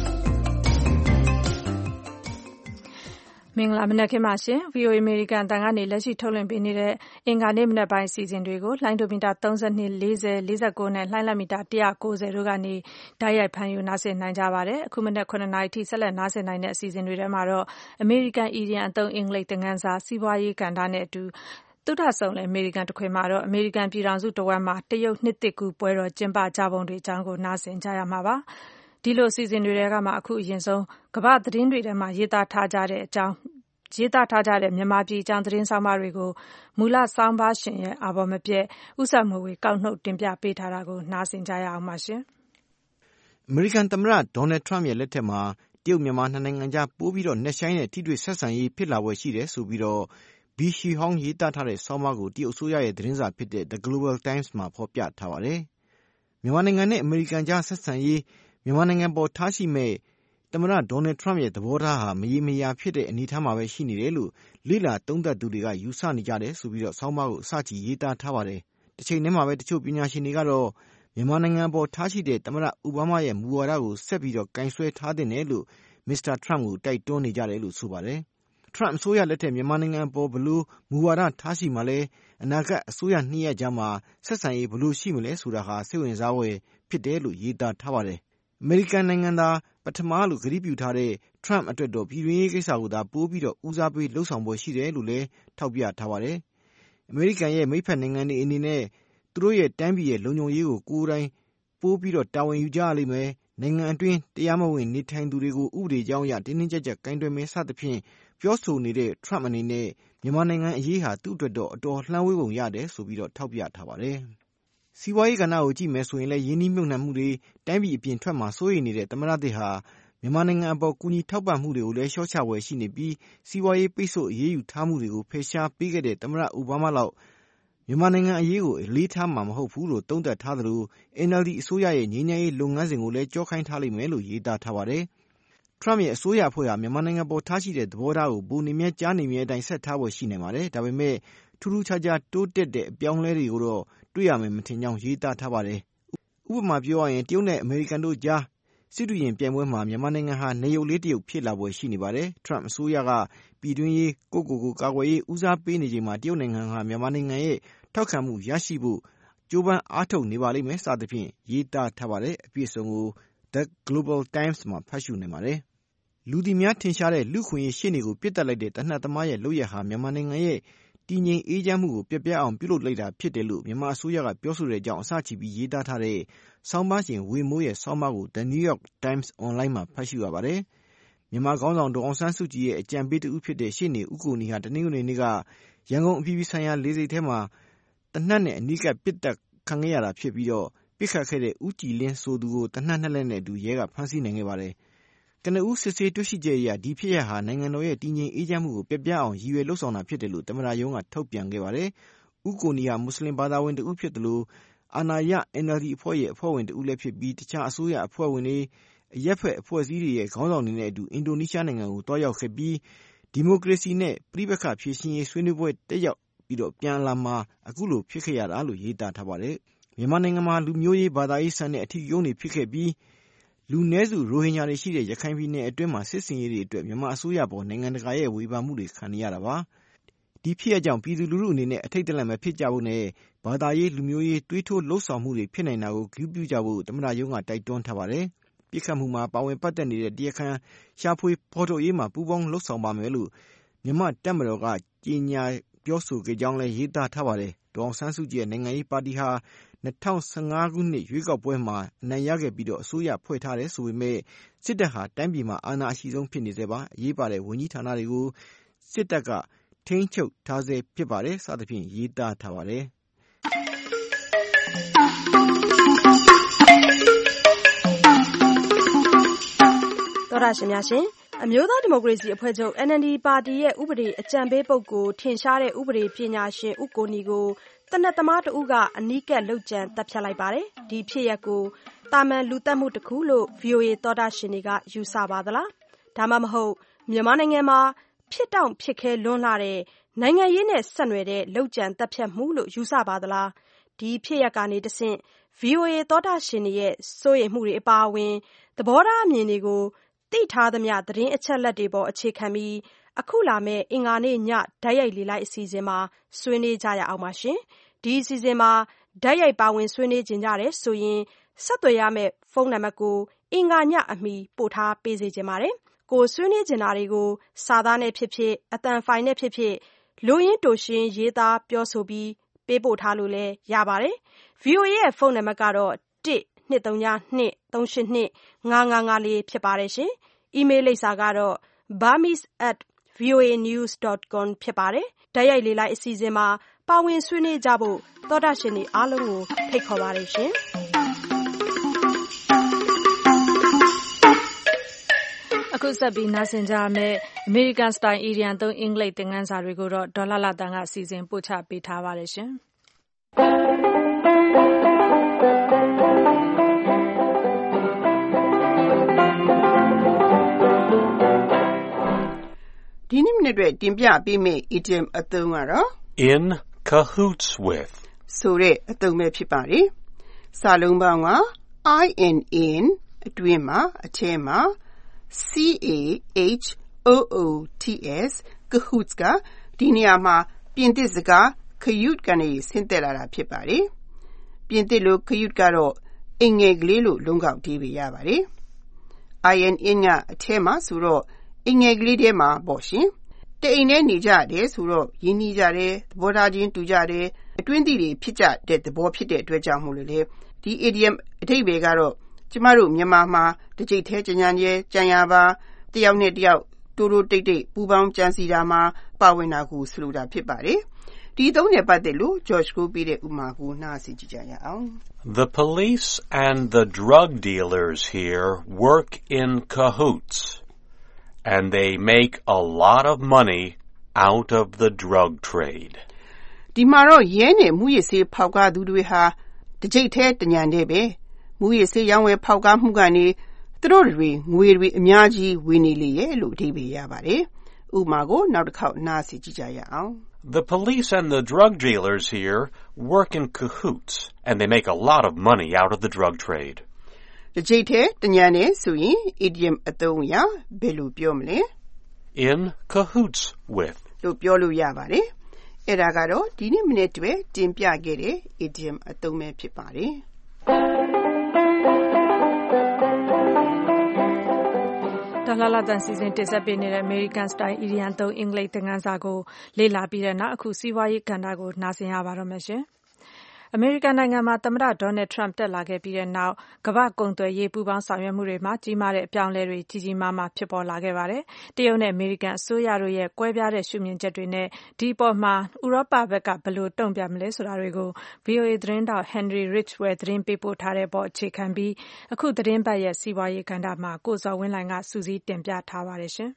မင်္ဂလာမနက်ခင်းပါရှင် ဗွီအိုအေ အမေရိကန်အသံကနေလက်ရှိထုတ်လွှင့်ပေးနေတဲ့အင်္ဂါနေ့မနက်ပိုင်းအစီအစဉ်တွေကိုလိုင်းဒိုမီတာ၃၂ ၄၀ ၄၉နဲ့လှိုင်းလတ်မီတာ၁၉၀တို့ကနေတိုက်ရိုက်ဖမ်းယူနားဆင်နိုင်ကြပါတယ်အခုမနက်၇နာရီထိဆက်လက်နားဆင်နိုင်တဲ့အစီအစဉ်တွေထဲမှာတော့အမေရိကန်အီဒီယံအသုံးအင်္ဂလိပ်သင်ခန်းစာစီးပွားရေးကဏ္ဍနဲ့အတူသုဒဆုံလည်းအမေရိကန်တခွင်မှာတော့အမေရိကန်ပြည်ထောင်စုတဝက်မှာတရုတ်နှစ်သစ်ကူပွဲတော်ကျင်းပကြပုံတွေအကြောင်းကိုနားဆင်ကြရမှာပါဒီလိုအစီအစဉ်တွေထဲကမှအခုအရင်ဆုံးကမ္ဘာသတင်းတွေထဲမှာရေးသားထားကြတဲ့အကြောင်းရေးသားထားကြတဲ့မြန်မာပြည်အကြောင်းသတင်းဆောင်းပါးတွေကိုမူလဆောင်းပါးရှင်ရဲ့အာဘော်မပြည့်ဥစ္စာမွေဝေကောက်နှုတ်တင်ပြပေးထားတာကိုနားဆင်ကြရအောင်ပါရှင်။အမေရိကန်သမ္မတဒေါ်နယ်ထရမ့်ရဲ့လက်ထက်မှာတရုတ်မြန်မာနှစ်နိုင်ငံကြားပိုးပြီးတော့နှက်ဆိုင်တဲ့ထိတွေ့ဆက်ဆံရေးဖြစ်လာပွဲရှိတယ်ဆိုပြီးတော့ဘီရှီဟောင်းရေးသားထားတဲ့ဆောင်းပါးကိုတရုတ်အစိုးရရဲ့သတင်းစာဖြစ်တဲ့ The Global Times မှာဖော်ပြထားပါတယ်။မြန်မာနိုင်ငံနဲ့အမေရိကန်ကြားဆက်ဆံရေးမြန်မာနိုင်ငံပေါ်ထားရှိမဲ့သမ္မတဒေါ်နယ်ထရမ့်ရဲ့သဘောထားဟာမရေမရာဖြစ်တဲ့အနေအထားမှာပဲရှိနေတယ်လို့လေ့လာသုံးသပ်သူတွေကယူဆနေကြတယ်ဆိုပြီးတော့ဆောင်းပါးကိုအစချီရေးသားထားပါတယ်။တစ်ချိန်တည်းမှာပဲတချို့ပညာရှင်တွေကတော့မြန်မာနိုင်ငံပေါ်ထားရှိတဲ့သမ္မတအိုဘားမားရဲ့မူဝါဒကိုဆက်ပြီးတော့ကင်ဆွဲထားတဲ့နယ်လို့မစ္စတာထရမ့်ကိုတိုက်တွန်းနေကြတယ်လို့ဆိုပါတယ်။ထရမ့်အစိုးရလက်ထက်မြန်မာနိုင်ငံပေါ်ဘလို့မူဝါဒထားရှိမှလဲအနာဂတ်အစိုးရနှစ်ရပ်ကြားမှာဆက်ဆံရေးဘလို့ရှိမလဲဆိုတာဟာစိတ်ဝင်စားဖွယ်ဖြစ်တယ်လို့ရေးသားထားပါတယ်။အမေရိကန်နိုင်ငံသားပထမလို့ကတိပြုထားတဲ့ထရမ့်အတွက်တော့ပြည်တွင်းရေးကိစ္စကိုသာပိုးပြီးတော့ဦးစားပေးလှုပ်ဆောင်ပွဲရှိတယ်လို့လည်းထောက်ပြထားပါတယ်။အမေရိကန်ရဲ့မိတ်ဖက်နိုင်ငံတွေအနေနဲ့သူတို့ရဲ့တိုင်းပြည်ရဲ့လုံခြုံရေးကိုကိုယ်တိုင်ပိုးပြီးတော့တာဝန်ယူကြရလိမ့်မယ်။နိုင်ငံအတွင်းတရားမဝင်နေထိုင်သူတွေကိုဥပဒေကြောင်းအရတင်းတင်းကြပ်ကြပ်ကိုင်တွယ်မယ်စသဖြင့်ပြောဆိုနေတဲ့ထရမ့်အနေနဲ့မြန်မာနိုင်ငံအရေးဟာသူ့အတွက်တော့အတော်လှမ်းဝေးပုံရတယ်ဆိုပြီးတော့ထောက်ပြထားပါတယ်။စီးပွားရေးကဏ္ဍကိုကြည့်မယ်ဆိုရင်လည်းရင်းနှီးမြှုပ်နှံမှုတွေတိုင်းပြည်အပြင်ထွက်မှာစိုးရိမ်နေတဲ့သမ္မတသစ်ဟာမြန်မာနိုင်ငံအပေါ်ကူညီထောက်ပံ့မှုတွေကိုလည်းလျှော့ချဝယ်ရှိနေပြီးစီးပွားရေးပိတ်ဆို့အရေးယူထားမှုတွေကိုဖယ်ရှားပေးခဲ့တဲ့သမ္မတအိုဘားမားလောက်မြန်မာနိုင်ငံအရေးကိုအလေးထားမှာမဟုတ်ဘူးလို့သုံးသပ်ထားသလို အန် အယ်လ် ဒီ အစိုးရရဲ့ငြိမ်းချမ်းရေးလုပ်ငန်းစဉ်ကိုလည်းကြောခိုင်းထားလိမ့်မယ်လို့ရေးသားထားပါတယ်။ထရမ့်ရဲ့အစိုးရအဖွဲ့ဟာမြန်မာနိုင်ငံပေါ်ထားရှိတဲ့သဘောထားကိုပိုနေမြဲကြားနေမြဲအတိုင်းဆက်ထားဖို့ရှိနိုင်ပါတယ်။ဒါပေမဲ့ထူးထူးခြားခြားတိုးတက်တဲ့အပြောင်းလဲတွေကိုတော့တွေ့ရမယ်မထင်ကြောင်းရေးသားထားပါတယ်။ဥပမာပြောရရင်တရုတ်နဲ့အမေရိကန်တို့ကြားစစ်တူရင်ပြိုင်ပွဲမှာမြန်မာနိုင်ငံဟာနေရုပ်လေးတရုတ်ဖြစ်လာပွဲရှိနေပါတယ်။ထရမ့်အစိုးရကပြည်တွင်းရေးကိုကိုကိုကာကွယ်ရေးဦးစားပေးနေချိန်မှာတရုတ်နိုင်ငံဟာမြန်မာနိုင်ငံရဲ့ထောက်ခံမှုရရှိဖို့ကြိုးပမ်းအားထုတ်နေပါလိမ့်မယ်စသဖြင့်ရေးသားထားပါတယ်။အပြည့်အစုံကို The Global Times မှာဖတ်ရှုနိုင်ပါတယ်။လူသိများထင်ရှားတဲ့လူခွင့်ရေးရှေ့နေကိုပြစ်တက်လိုက်တဲ့တနတ်သမားရဲ့လုပ်ရဟာမြန်မာနိုင်ငံရဲ့တည်ငြိမ်အေးချမ်းမှုကိုပြပြအောင်ပြုလုပ်လိုက်တာဖြစ်တယ်လို့မြန်မာအစိုးရကပြောဆိုတဲ့အကြောင်းအစချီပြီးရေးသားထားတဲ့ဆောင်းပါးရှင်ဝေမိုးရဲ့ဆောင်းပါးကို The New York Times Online မှာဖတ်ရှုရပါတယ်။မြန်မာခေါင်းဆောင်ဒေါ်အောင်ဆန်းစုကြည်ရဲ့အကြံပေးတဦးဖြစ်တဲ့ရှေ့နေဦးကိုနီဟာတနင်္ဂနွေနေ့ကရန်ကုန်အပြည်ပြည်ဆိုင်ရာလေဆိပ်ထဲမှာတနတ်နဲ့အနီးကပ်ပစ်တက်ခံခဲ့ရတာဖြစ်ပြီးတော့ပြစ်ခတ်ခဲ့တဲ့ဦးကြည်လင်းဆိုသူကိုတနတ်နှစ်လက်နဲ့အတူရဲကဖမ်းဆီးနိုင်ခဲ့ပါတယ်။ကနဦးစစ်ဆေးတွေ့ရှိချက်အရဒီဖြစ်ရပ်ဟာနိုင်ငံတော်ရဲ့တည်ငြိမ်အေးချမ်းမှုကိုပြပြအောင်ရည်ရွယ်လှုပ်ဆောင်တာဖြစ်တယ်လို့သမ္မတရုံးကထုတ်ပြန်ခဲ့ပါတယ်။ဦးကိုနီဟာမွတ်စလင်ဘာသာဝင်တဦးဖြစ်တယ်လို့အာဏာရ အန် အယ်လ် ဒီ အဖွဲ့ရဲ့အဖွဲ့ဝင်တဦးလည်းဖြစ်ပြီးတခြားအစိုးရအဖွဲ့ဝင်တွေအရက်ဖက်အဖွဲ့အစည်းတွေရဲ့ခေါင်းဆောင်တွေနဲ့အတူအင်ဒိုနီးရှားနိုင်ငံကိုတွားရောက်ခဲ့ပြီးဒီမိုကရေစီနဲ့ပြည်ပခါဖြည့်ရှင်ရေးဆွေးနွေးပွဲတက်ရောက်ပြီးတော့ပြန်လာမှအခုလိုဖြစ်ခဲ့ရတာလို့ရေးသားထားပါတယ်။မြန်မာနိုင်ငံမှာလူမျိုးရေးဘာသာရေးဆန်တဲ့အထီးကျုံးတွေဖြစ်ခဲ့ပြီးလူနည်းစုရိုဟင်ဂျာတွေရှိတဲ့ရခိုင်ပြည်နယ်အတွင်းမှာစစ်စင်ရေးတွေအတွက်မြန်မာအစိုးရပေါ်နိုင်ငံတကာရဲ့ဝေဖန်မှုတွေခံနေရတာပါ။ဒီဖြစ်ရကြောင့်ပြည်သူလူထုအနေနဲ့အထိတ်တလန့်မဖြစ်ကြဖို့နဲ့ဘာသာရေးလူမျိုးရေးတွေးထိုးလှုပ်ဆောင်မှုတွေဖြစ်နိုင်တာကိုဂရုပြုကြဖို့သမ္မတရုံးကတိုက်တွန်းထားပါတယ်။ပြစ်ခတ်မှုမှာပါဝင်ပတ်သက်နေတဲ့တရားခံရှာဖွေဖော်ထုတ်ရေးမှာပူးပေါင်းလှုပ်ဆောင်ပါမယ်လို့မြန်မာတပ်မတော်ကကြေညာပြောဆိုခဲ့ကြောင်းလည်းရေးသားထားပါတယ်။ဒေါ်အောင်ဆန်းစုကြည်ရဲ့နိုင်ငံရေးပါတီဟာ၂၀၁၅ခုနှစ်ရွေးကောက်ပွဲမှာအနိုင်ရခဲ့ပြီးတော့အစိုးရဖွဲ့ထားတယ်ဆိုပေမဲ့စစ်တပ်ဟာတိုင်းပြည်မှာအာဏာအရှိဆုံးဖြစ်နေသေးပါအရေးပါတဲ့ဝန်ကြီးဌာနတွေကိုစစ်တပ်ကထိန်းချုပ်ထားဆဲဖြစ်ပါတယ်စသဖြင့်ရေးသားထားပါတယ်တော်ရရှင်များရှင်အမျိုးသားဒီမိုကရေစီအဖွဲ့ချုပ် အန် အယ်လ် ဒီ ပါတီရဲ့ဥပဒေအကြံပေးပုဂ္ဂိုလ်ထင်ရှားတဲ့ဥပဒေပညာရှင်ဦးကိုနီကိုတနတ်သမားတဦးကအနီးကပ်လုပ်ကြံတပ်ဖြတ်လိုက်ပါတယ်။ဒီဖြစ်ရပ်ကိုတာမန်လူသတ်မှုတစ်ခုလို့ ဗီအိုအေ သောတာရှင်တွေကယူဆပါသလား။ဒါမှမဟုတ်မြန်မာနိုင်ငံမှာဖြစ်တောင့်ဖြစ်ခဲလွန်းလာတဲ့နိုင်ငံရေးနဲ့ဆက်နွယ်တဲ့လုပ်ကြံသတ်ဖြတ်မှုလို့ယူဆပါသလားဒီဖြစ်ရပ်ကနေတဆင့် ဗွီအိုအေ သောတာရှင်တွေရဲ့စိုးရိမ်မှုတွေအပါအဝင်သဘောထားအမြင်တွေကိုသိထားသမျှသတင်းအချက်အလက်တွေပေါ်အခြေခံပြီးအခုလာမယ့်အင်္ဂါနေ့ညဓာတ်ရိုက်လေလိုက်အစီအစဉ်မှာဆွေးနွေးကြရအောင်ပါရှင်ဒီအစီအစဉ်မှာဓာတ်ရိုက်ပါဝင်ဆွေးနွေးကြတယ်ဆိုရင်ဆက်သွယ်ရမယ့်ဖုန်းနံပါတ်ကိုအင်္ဂါညအမီပို့ထားပေးစေချင်ပါတယ်ကိုဆွေးနွေးကြတာတွေကိုစာသားနဲ့ဖြစ်ဖြစ်အသံဖိုင်နဲ့ဖြစ်ဖြစ်လူရင်းတိုရှင်ရေးသားပြောဆိုပြီးပေးပို့ထားလို့လည်းရပါတယ် ဗွီအိုအေ ရဲ့ဖုန်းနံပါတ်ကတော့ one two three two three eight two five five four ဖြစ်ပါတယ်ရှင်အီးမေးလ်လိပ်စာကတော့ burmese at voanews dot com ဖြစ်ပါတယ်ဓာတ်ရိုက်လေလိုက်အစီအစဉ်မှာပါဝင်ဆွေးနွေးကြဖို့သောတာရှင်တွေအားလုံးကိုဖိတ်ခေါ်ပါတယ်ရှင်အခုဆက်ပြီးနားဆင်ကြမယ့် American Style အီဒီယံသုံးအင်္ဂလိပ်သင်ခန်းစာတွေကိုတော့ဒေါ်လာလာတန်ကစီစဉ်ပို့ချပေးထားပါတယ်ရှင်ဒီနေ့မိနစ်အတွက်တင်ပြပေးမယ့် idiom အသုံးကတော့ in cahoots with ဆိုတဲ့အသုံးပဲဖြစ်ပါတယ်စာလုံးပေါင်းက in in အတွင်းမှာအထဲမှာC A H O O T S cahoots ကဒီနေရာမှာပြင်သစ်စကား cahute ကနေဆင်းသက်လာတာဖြစ်ပါတယ်ပြင်သစ်လို cahute ကတော့အင်္ဂယ်ကလေးလို့လုံးကောက်တီးပေးရပါတယ် in in ကအထဲမှာဆိုတော့အင်္ဂယ်ကလေးထဲမှာပေါ့ရှင်တအိမ်ထဲနေကြတယ်ဆိုတော့ရင်းနှီးကြတယ်သဘောထားချင်းတူကြတယ်အတွင်းသီးတွေဖြစ်ကြတဲ့သဘောဖြစ်တဲ့အတွက်ကြောင့်မို့လို့လေဒီ idiom အဓိပ္ပာယ်ကတော့ကျမတို့မြန်မာမှာတစ်ကြိတ်သေးကြံကြဲကြံရပါတယောက်နဲ့တယောက်တိုးတိုးတိတ်တိတ်ပူပေါင်းကြံစီတာမှာပါဝင်တာကိုဆိုလိုတာဖြစ်ပါတယ်ဒီသုံးနဲ့ပတ်သက်လို့ George ကိုပြတဲ့ဥမာကိုနားဆင်ကြည့်ကြရအောင် The police and the drug dealers here work in cahoots and they make a lot of money out of the drug trade ဒီမှာတော့ရဲနဲ့မူရစ်ဆေးဖောက်ကားသူတွေဟာတစ်ကြိတ်သေးတညံတဲ့ပဲမူရစ်ဆေးရောင်းဝယ်ဖောက်ကားမှုကနေသူတို့တွေငွေတွေအများကြီးဝင်နေလေရဲ့လို့အဓိပ္ပာယ်ရပါတယ်ဥပမာကိုနောက်တစ်ခေါက်နားဆင်ကြည့်ကြရအောင် The police and the drug dealers here work in cahoots and they make a lot of money out of the drug trade တစ်ကြိတ်သေးတညံတဲ့ဆိုရင် idiom အသုံးအရဘယ်လိုပြောမလဲ in cahoots with လို့ပြောလို့ရပါတယ်အဲ့ဒါကတော့ဒီနေ့မိနစ်တွေတင်ပြခဲ့တဲ့ idiom အသုံးပဲဖြစ်ပါတယ်ဒေါ်လာလာတန်စီစဉ်တင်ဆက်ပေးနေတဲ့ American Style အီဒီယံသုံးအင်္ဂလိပ်သင်ခန်းစာကိုလေ့လာပြီးတဲ့နောက်အခုစီးပွားရေးကဏ္ဍကိုနားဆင်ရပါတော့မယ်ရှင်အမေရိကန်နိုင်ငံမှာသမ္မတဒေါ်နယ်ထရမ့်တက်လာခဲ့ပြီးတဲ့နောက်ကမ္ဘာ့ကုန်သွယ်ရေးပူးပေါင်းဆောင်ရွက်မှုတွေမှာကြီးမားတဲ့အပြောင်းအလဲတွေကြီးကြီးမားမားဖြစ်ပေါ်လာခဲ့ပါတယ်။တရုတ်နဲ့အမေရိကန်အစိုးရတို့ရဲ့ကွဲပြားတဲ့ရှုမြင်ချက်တွေနဲ့ဒီအပေါ်မှာဥရောပဘက်ကဘယ်လိုတုံ့ပြန်မလဲဆိုတာတွေကို ဗွီအိုအေ သတင်းတောက် Henry Ridgwell သတင်းပေးပို့ထားတဲ့ပေါ်အခြေခံပြီးအခုသတင်းပတ်ရဲ့စီးပွားရေးကဏ္ဍမှာကိုဇော်ဝင်းလှိုင်ကစူးစီးတင်ပြထားပါတယ်ရှင်။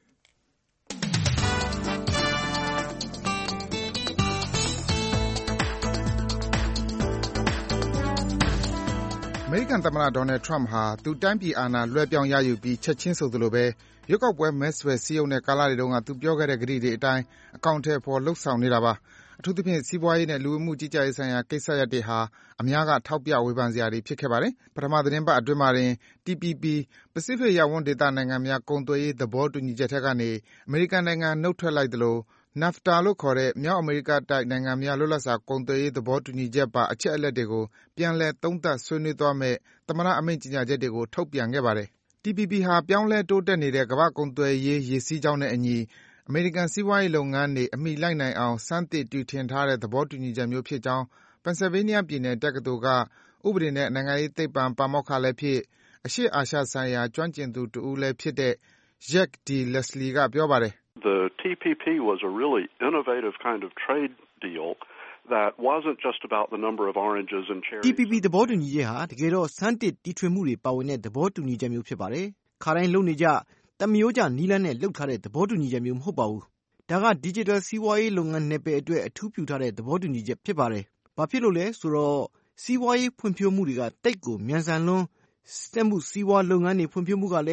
အမေရိကန်သမ္မတဒေါ်နယ်ထရမ့်ဟာသူတိုင်းပြည်အာဏာလွှဲပြောင်းရယူပြီးချက်ချင်းဆိုသလိုပဲရွေးကောက်ပွဲမဲဆွယ်စည်းရုံးတဲ့ကာလတွေတုန်းကသူပြောခဲ့တဲ့ကတိတွေအတိုင်းအကောင်အထည်ဖော်လုပ်ဆောင်နေတာပါ။အထူးသဖြင့်စီးပွားရေးနဲ့လူဝင်မှုကြီးကြပ်ရေးဆိုင်ရာကိစ္စရပ်တွေဟာအများကထောက်ပြဝေဖန်စရာတွေဖြစ်ခဲ့ပါတယ်။ပထမသီတင်းပတ်အတွင်းမှာတင် T P P ပစိဖိတ်ရပ်ဝန်းဒေသနိုင်ငံများကုန်သွယ်ရေးသဘောတူညီချက်ထဲကနေအမေရိကန်နိုင်ငံနုတ်ထွက်လိုက်သလို NAFTA လို့ခေါ်တဲ့မြောက်အမေရိကတိုက်နိုင်ငံများလွတ်လပ်စွာကုန်သွယ်ရေးသဘောတူညီချက်ပါအချက်အလက်တွေကိုပြန်လည်သုံးသပ်ဆွေးနွေးသွားမယ့်သမ္မတအမိန့်ကြေညာချက်တွေကိုထုတ်ပြန်ခဲ့ပါတယ်။ T P P ဟာပြောင်းလဲတိုးတက်နေတဲ့ကမ္ဘာ့ကုန်သွယ်ရေးရေစီးကြောင်းနဲ့အညီအမေရိကန်စီးပွားရေးလုပ်ငန်းတွေအမီလိုက်နိုင်အောင်ဆန်းသစ်တီထွင်ထားတဲ့သဘောတူညီချက်မျိုးဖြစ်ကြောင်း Pennsylvania ပြည်နယ်တက္ကသိုလ်ကဥပဒေနဲ့နိုင်ငံရေးသိပ္ပံပါမောက္ခလည်းဖြစ်အရှေ့အာရှဆိုင်ရာကျွမ်းကျင်သူတဦးလည်းဖြစ်တဲ့ Jack D. Leslie ကပြောပါတယ်။ The T P P was a really innovative kind of trade deal that wasn't just about the number of oranges and cherries. T P P သဘောတူညီချက်ဟာတကယ်တော့ဆန်းသစ်တီထွင်မှုတွေပါဝင်တဲ့သဘောတူညီချက်မျိုးဖြစ်ပါတယ်။ခါတိုင်းလုပ်နေကြတမျိုးကြနီးလန်းနဲ့လုပ်ထားတဲ့သဘောတူညီချက်မျိုးမဟုတ်ပါဘူး။ဒါက Digital စီးပွားရေးလုပ်ငန်းနယ်ပယ်အတွက်အထူးပြုထားတဲ့သဘောတူညီချက်ဖြစ်ပါတယ်။ဘာဖြစ်လို့လဲဆိုတော့စီးပွားရေးဖွံ့ဖြိုးမှုတွေကတိတ်ကိုမြန်ဆန်လွန်းစက်မှုစီးပွားလုပ်ငန်းတွေဖွံ့ဖြိုးမှုကလည်း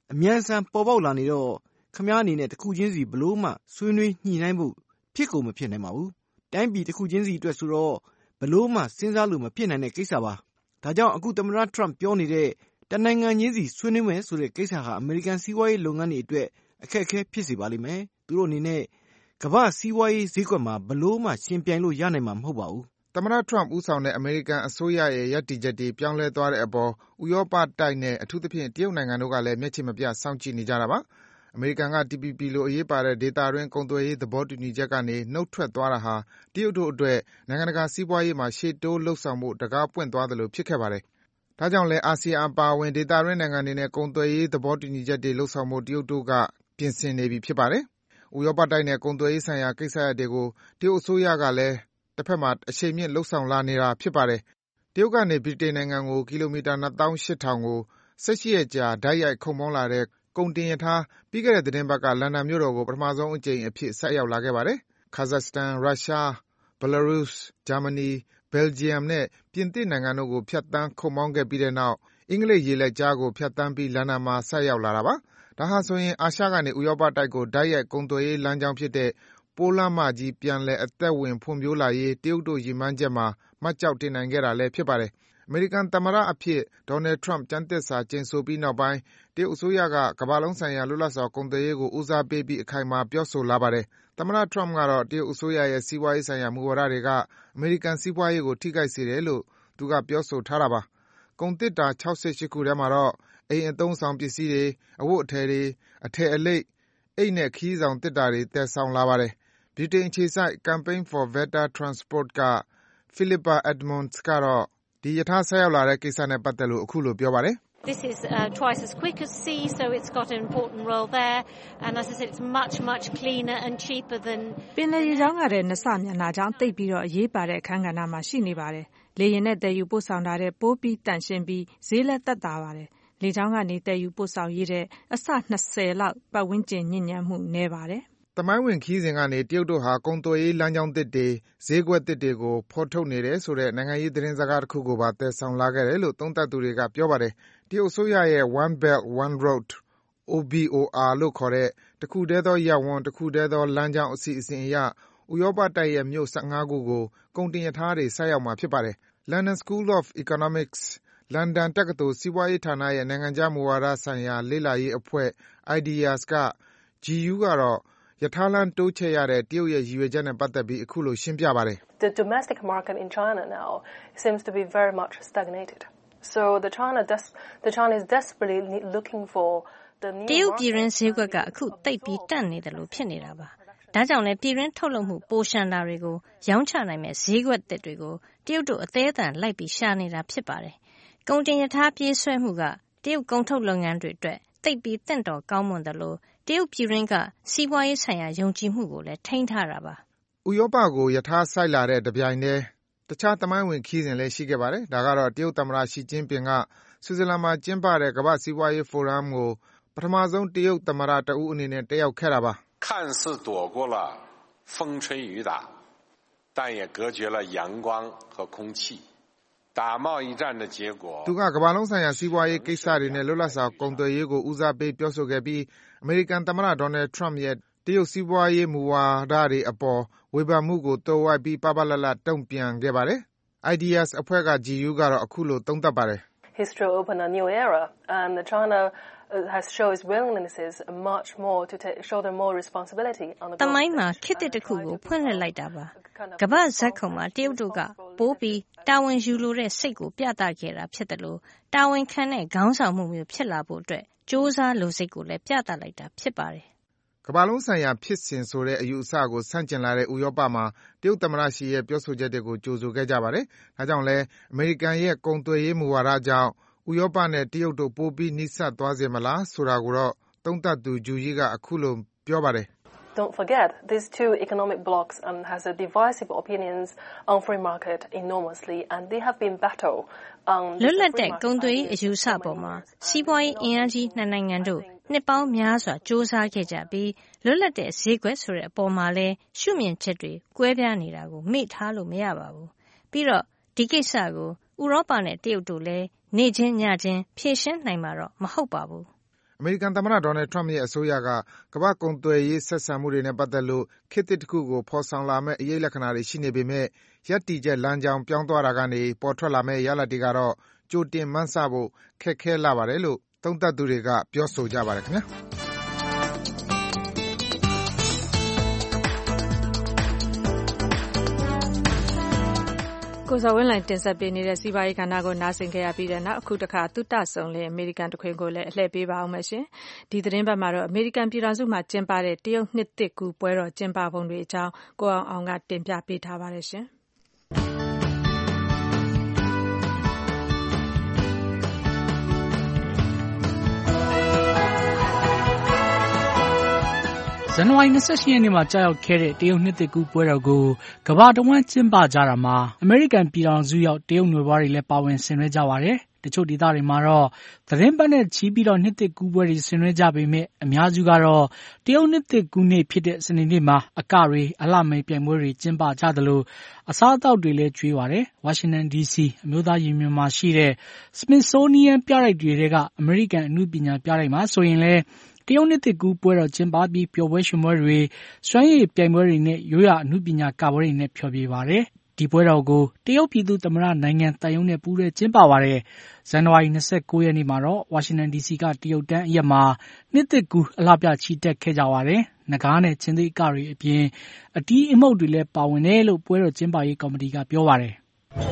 အမြန်ဆန်ပေါ်ပေါက်လာနေတော့ခမားအနေနဲ့တစ်ခုချင်းစီဘလို့မှဆွေးနွေးညှိနှိုင်းဖို့ဖြစ်ကုန်မဖြစ်နိုင်ပါဘူးတိုင်းပြည်တစ်ခုချင်းစီအတွက်ဆိုတော့ဘလို့မှစဉ်းစားလို့မဖြစ်နိုင်တဲ့ကိစ္စပါဒါကြောင့်အခုသမ္မတထရမ့်ပြောနေတဲ့တနိုင်ငံချင်းစီဆွေးနွေးမယ်ဆိုတဲ့ကိစ္စဟာအမေရိကန်စီးပွားရေးလုပ်ငန်းတွေအတွက်အခက်အခဲဖြစ်စေပါလိမ့်မယ်သူတို့အနေနဲ့ကမ္ဘာစီးပွားရေးဈေးကွက်မှာဘလို့မှရှင်ပြိုင်လို့ရနိုင်မှာမဟုတ်ပါဘူးသမ္မတထရမ့်ဦးဆောင်တဲ့အမေရိကန်အစိုးရရဲ့ရပ်တည်ချက်တွေပြောင်းလဲသွားတဲ့အပေါ်ဥရောပတိုက်နဲ့အထူးသဖြင့်တရုတ်နိုင်ငံတို့ကလည်းမျက်ခြေမပြတ်စောင့်ကြည့်နေကြတာပါအမေရိကန်က T P P လိုအရေးပါတဲ့ဒေသတွင်းကုန်သွယ်ရေးသဘောတူညီချက်ကနေနှုတ်ထွက်သွားတာဟာတရုတ်တို့အတွက်နိုင်ငံတကာစီးပွားရေးမှာရှေ့တိုးလှုပ်ဆောင်မှုတကားပွင့်သွားသလိုဖြစ်ခဲ့ပါတယ်။ဒါကြောင့်လဲအာဆီယံအပါအဝင်ဒေသတွင်းနိုင်ငံတွေနဲ့ကုန်သွယ်ရေးသဘောတူညီချက်တွေလှုပ်ဆောင်မှုတရုတ်တို့ကပြင်ဆင်နေပြီဖြစ်ပါတယ်။ဥရောပတိုက်နဲ့ကုန်သွယ်ရေးဆိုင်ရာကိစ္စရပ်တွေကိုတရုတ်အစိုးရကလည်းတစ်ဖက်မှာအရှိန်မြင့်လှုပ်ဆောင်လာနေတာဖြစ်ပါတယ်။တရုတ်ကနေဗြိတိန်နိုင်ငံကိုကီလိုမီတာ နှစ်သောင်းရှစ်ထောင် ကို၁၈ရက်ကြာဓာတ်ရိုက်ခုတ်မောင်းလာတဲ့ကုန်တင်ရထားပြီးခဲ့တဲ့သတင်းပတ်ကလန်ဒန်မြို့တော်ကိုပထမဆုံးအကြိမ်အဖြစ်ဆိုက်ရောက်လာခဲ့ပါတယ်။ Kazakhstan, Russia, Belarus, Germany, Belgium နဲ့ပြင်သစ်နိုင်ငံတို့ကိုဖြတ်သန်းခုတ်မောင်းခဲ့ပြီးတဲ့နောက်အင်္ဂလိပ်ရေလက်ကြားကိုဖြတ်သန်းပြီးလန်ဒန်မှာဆိုက်ရောက်လာတာပါ။ဒါဟာဆိုရင်အာရှကနေဥရောပတိုက်ကိုဓာတ်ရိုက်ကုန်သွယ်ရေးလမ်းကြောင်းဖြစ်တဲ့ပိုးလမ်းမကြီးပြန်လည်အသက်ဝင်ဖွံ့ဖြိုးလာရေးတရုတ်တို့ရည်မှန်းချက်မှာမှတ်ကျောက်တင်နိုင်ခဲ့တာလည်းဖြစ်ပါတယ်။အမေရိကန်သမ္မတအဖြစ်ဒေါ်နယ်ထရမ့်ကျမ်းသစ္စာကျိန်ဆိုပြီးနောက်ပိုင်းတရုတ်အစိုးရကကမ္ဘာလုံးဆိုင်ရာလွတ်လပ်စွာကုန်သွယ်ရေးကိုဦးစားပေးပြီးအခိုင်အမာပြောဆိုလာပါတယ်။သမ္မတထရမ့်ကတော့တရုတ်အစိုးရရဲ့စီးပွားရေးဆိုင်ရာမူဝါဒတွေကအမေရိကန်စီးပွားရေးကိုထိခိုက်စေတယ်လို့သူကပြောဆိုထားတာပါ။ကုန်သေတ္တာ၆၈ခုထဲမှာတော့အိမ်အသုံးအဆောင်ပစ္စည်းတွေ၊အဝတ်အထည်တွေ၊အထည်အလိပ်၊အိတ်နဲ့ခရီးဆောင်သေတ္တာတွေသယ်ဆောင်လာပါတယ်။ဗြိတိန်အခြေစိုက် Campaign for Better Transport က Philippa Edmonds ကတော့ဒီရထားဆိုက်ရောက်လာတဲ့ကိစ္စနဲ့ပတ်သက်လို့အခုလိုပြောပါတယ်။ This is uh, twice as quick as sea, so it's got an important role there. And as I said, it's much, much cleaner and cheaper than... ပင်လယ်ရေကြောင်းကတဲ့နှစ်ဆမြန်တာကြောင့်သိပ်ပြီးတော့အရေးပါတဲ့အခန်းကဏ္ဍမှာရှိနေပါတယ်။လေယာဉ်နဲ့တည်ယူပို့ဆောင်တာတဲ့ပိုးပြီးတန့်ရှင်းပြီးဈေးလည်းသက်သာပါတယ်။လေကြောင်းကနေတည်ယူပို့ဆောင်ရေးတဲ့အဆနှစ်ဆလောက်ပတ်ဝန်းကျင်ညစ်ညမ်းမှုနည်းပါတယ်။သမိုင်းဝင်ခရီးစဉ်ကနေတရုတ်တို့ဟာကုန်သွယ်ရေးလမ်းကြောင်းသစ်တွေ၊ဈေးကွက်သစ်တွေကိုဖော်ထုတ်နေတယ်ဆိုတဲ့နိုင်ငံရေးသတင်းစကားတခုကိုပါသယ်ဆောင်လာခဲ့တယ်လို့သုံးသပ်သူတွေကပြောပါတယ်။တရုတ်အစိုးရရဲ့ One Belt One Road O B O R လို့ခေါ်တဲ့တခုတည်းသောရပ်ဝန်း၊တခုတည်းသောလမ်းကြောင်းအစီအစဉ်အရဥရောပတိုက်ရဲ့မြို့၁၅ခုကိုကုန်တင်ရထားတွေဆိုက်ရောက်မှာဖြစ်ပါတယ်။ London School of Economics လန်ဒန်တက္ကသိုလ်စီးပွားရေးဌာနရဲ့နိုင်ငံခြားမူဝါဒဆိုင်ရာလေ့လာရေးအဖွဲ့ I D E A S က Ji Yu ကတော့ရထားလမ်းတိုးချဲ့ရတဲ့တရုတ်ရဲ့ရည်ရွယ်ချက်နဲ့ပတ်သက်ပြီးအခုလိုရှင်းပြပါတယ်။ The domestic market in China now seems to be very much stagnated. So the China the China is desperately looking for the new တရုတ်ပြည်တွင်းဈေးကွက်ကအခုတိတ်ပြီးတန့်နေတယ်လို့ဖြစ်နေတာပါ။ဒါကြောင့်လည်းပြည်တွင်းထုတ်လုပ်မှုပိုရှန်တာတွေကိုရောင်းချနိုင်မဲ့ဈေးကွက်သစ်တွေကိုတရုတ်တို့အသေးအံလိုက်ပြီးရှာနေတာဖြစ်ပါတယ်။ကုန်တင်ရထားပြေးဆွဲမှုကတရုတ်ကုန်ထုတ်လုပ်ငန်းတွေအတွက်တိတ်ပြီးတင့်တော်ကောင်းမွန်တယ်လို့တရုတ်ပြည်တွင်းကစီးပွားရေးဆိုင်ရာယုံကြည်မှုကိုလည်းထိန်းထားတာပါ။ဥရောပကိုရထားဆိုက်လာတဲ့တပြိုင်တည်းတခြားသမိုင်းဝင်ခီးစဉ်လည်းရှိခဲ့ပါတယ်။ဒါကတော့တရုတ်သမ္မတရှီကျင်းပင်ကဆွစ်ဇာလန်မှာကျင်းပတဲ့ကမ္ဘာ့စီးပွားရေးဖိုရမ်ကိုပထမဆုံးတရုတ်သမ္မတတဦးအနေနဲ့တက်ရောက်ခဲ့တာပါ။看似躲过了风吹雨打，但也隔绝了阳光和空气。打贸易战的结果သူကကမ္ဘာလုံးဆိုင်ရာစီးပွားရေးကိစ္စတွေနဲ့လွတ်လပ်စွာကုန်သွယ်ရေးကိုဦးစားပေးပြောဆိုခဲ့ပြီးအမေရိကန်သမ္မတဒေါ်နယ်ထရမ့်ရဲ့တရုတ်စီးပွားရေးမူဝါဒတွေအပေါ်ဝေဖန်မှုကိုသွယ်ဝိုက်ပြီးပပလလတုံ့ပြန်ခဲ့ပါတယ်။ I D E A S အဖွဲ့က Ji Yu ကတော့အခုလိုသုံးသပ်ပါတယ်။ History opened a new era and China has shown its willingness much more to take, show them more responsibility on the တမိုင်းမှာခေတ်တစ်ခုကိုဖွင့်လှစ်လိုက်တာပါကမ္ဘာဇက်ခုံမှာတရုတ်တို့ကပိုးပြီးတာဝန်ယူလိုတဲ့စိတ်ကိုပြသခဲ့တာဖြစ်တယ်လို့တာဝန်ခံတဲ့ခေါင်းဆောင်မှုမျိုးဖြစ်လာဖို့အတွက်စ조사လိုစိတ်ကိုလည်းပြသလိုက်တာဖြစ်ပါတယ်ကမ္ဘာလုံးဆိုင်ရာဖြစ်စဉ်ဆိုတဲ့အယူအဆကိုဆန့်ကျင်လာတဲ့ဥရောပမှာတရုတ်သမ္မတရှီရဲ့ပြောဆိုချက်တွေကိုကြိုဆိုခဲ့ကြပါတယ်။ဒါကြောင့်လဲအမေရိကန်ရဲ့ကုန်သွယ်ရေးမူဝါဒကြောင့်ဥရောပနဲ့တရုတ်တို့ပိုပြီးနီးစပ်သွားစေမလားဆိုတာကိုတော့သုံးသပ်သူဂျူကြီးကအခုလိုပြောပါတယ်။ Don't forget, these two economic blocs um, has a divisive opinions on free market enormously, and they have been battle on. လွတ်လပ်တဲ့ကုန်သွယ်ရေးအယူဆပေါ်မှာစီးပွားရေးအင်အားကြီးနှစ်နိုင်ငံတို့နှစ်ပေါင်းများစွာစ조사ခဲ့ကြပြီးလွတ်လပ်တဲ့ဈေးကွက်ဆိုတဲ့အပေါ်မှာလဲရှုမြင်ချက်တွေကွဲပြားနေတာကိုမေ့ထားလို့မရပါဘူး။ပြီးတော့ဒီကိစ္စကိုဥရောပနဲ့တရုတ်တို့လဲနေချင်းညချင်းဖြေရှင်းနိုင်မှာတော့မဟုတ်ပါဘူးအမေရိကန်သမ္မတ Donald Trump ရဲ့အစိုးရကကမ္ဘာ့ကုန်သွယ်ရေးဆက်ဆံမှုတွေနဲ့ပတ်သက်လို့ခေတ်သစ်တစ်ခုကိုဖော်ဆောင်လာမယ့်အရေးလက္ခဏာတွေရှိနေပေမဲ့ရပ်တည်ချက်လမ်းကြောင်းပြောင်းသွားတာကနေပေါ်ထွက်လာမယ့်ရလဒ်တွေကတော့ကြိုတင်မှန်းဆဖို့ခက်ခဲလာပါတယ်လို့သုံးသပ်သူတွေကပြောဆိုကြပါတယ်ခင်ဗျာကိုဇော်ဝင်းလိုင်တင်ဆက်ပေးနေတဲ့စီးပွားရေးကဏ္ဍကိုနားဆင်ခဲ့ရပြီးတဲ့နောက်အခုတခါသုတဆုံလင်အမေရိကန်တခွင်ကိုလည်းအလှည့်ပေးပါအောင်မယ်ရှင်ဒီသတင်းပတ်မှာတော့အမေရိကန်ပြည်ထောင်စုမှာကျင်းပတဲ့တရုတ်နှစ်သစ်ကူးပွဲတော်ကျင်းပပုံတွေအကြောင်းကိုအောင်အောင်ကတင်ပြပေးထားပါတယ်ရှင်ဇန်နဝါရီလ၂၈ရက်နေ့မှာကြာရောက်ခဲ့တဲ့တရုတ်နှစ်သစ်ကူးပွဲတော်ကိုကမ္ဘာတဝန်းကျင်းပကြတာမှာအမေရိကန်ပြည်ထောင်စုရောက်တရုတ်နွယ်ဖွားတွေလည်းပါဝင်ဆင်နွှဲကြပါတယ်။တချို့ဒေသတွေမှာတော့သတင်းပတ်နဲ့ချီပြီးတော့နှစ်သစ်ကူးပွဲတွေဆင်နွှဲကြပေမဲ့အများစုကတော့တရုတ်နှစ်သစ်ကူးနေ့ဖြစ်တဲ့စနေနေ့မှာအကတွေအလှမယ်ပြိုင်ပွဲတွေကျင်းပကြသလိုအစားအသောက်တွေလည်းကျွေးပါတယ်။ဝါရှင်တန်ဒီစီအမျိုးသားရင်ပြင်မှာရှိတဲ့ Smithsonian ပြတိုက်တွေထဲကအမေရိကန်အနုပညာပြတိုက်မှာဆိုရင်လည်းတရုတ်နှစ်သစ်ကူးပွဲတော်ကျင်းပပြီးပျော်ပွဲရွှင်ပွဲတွေစွမ်းရည်ပြိုင်ပွဲတွေနဲ့ရိုးရာအနုပညာကပွဲတွေနဲ့ဖျော်ဖြေပါတယ်။ဒီပွဲတော်ကိုတရုတ်ပြည်သူ့သမ္မတနိုင်ငံသံရုံးနဲ့ပူးတွဲကျင်းပပါတယ်။ဇန်နဝါရီလ၂၉ရက်နေ့မှာတော့ဝါရှင်တန်ဒီစီကတရုတ်တန်းအရက်မှာနှစ်သစ်ကူးအလှပြချီတက်ခဲ့ကြပါတယ်။နဂါးနဲ့ချင်းသီးအကတွေအပြင်အတီးအမှုတ်တွေလည်းပါဝင်တယ်လို့ပွဲတော်ကျင်းပရေးကော်မတီကပြောပါတယ်။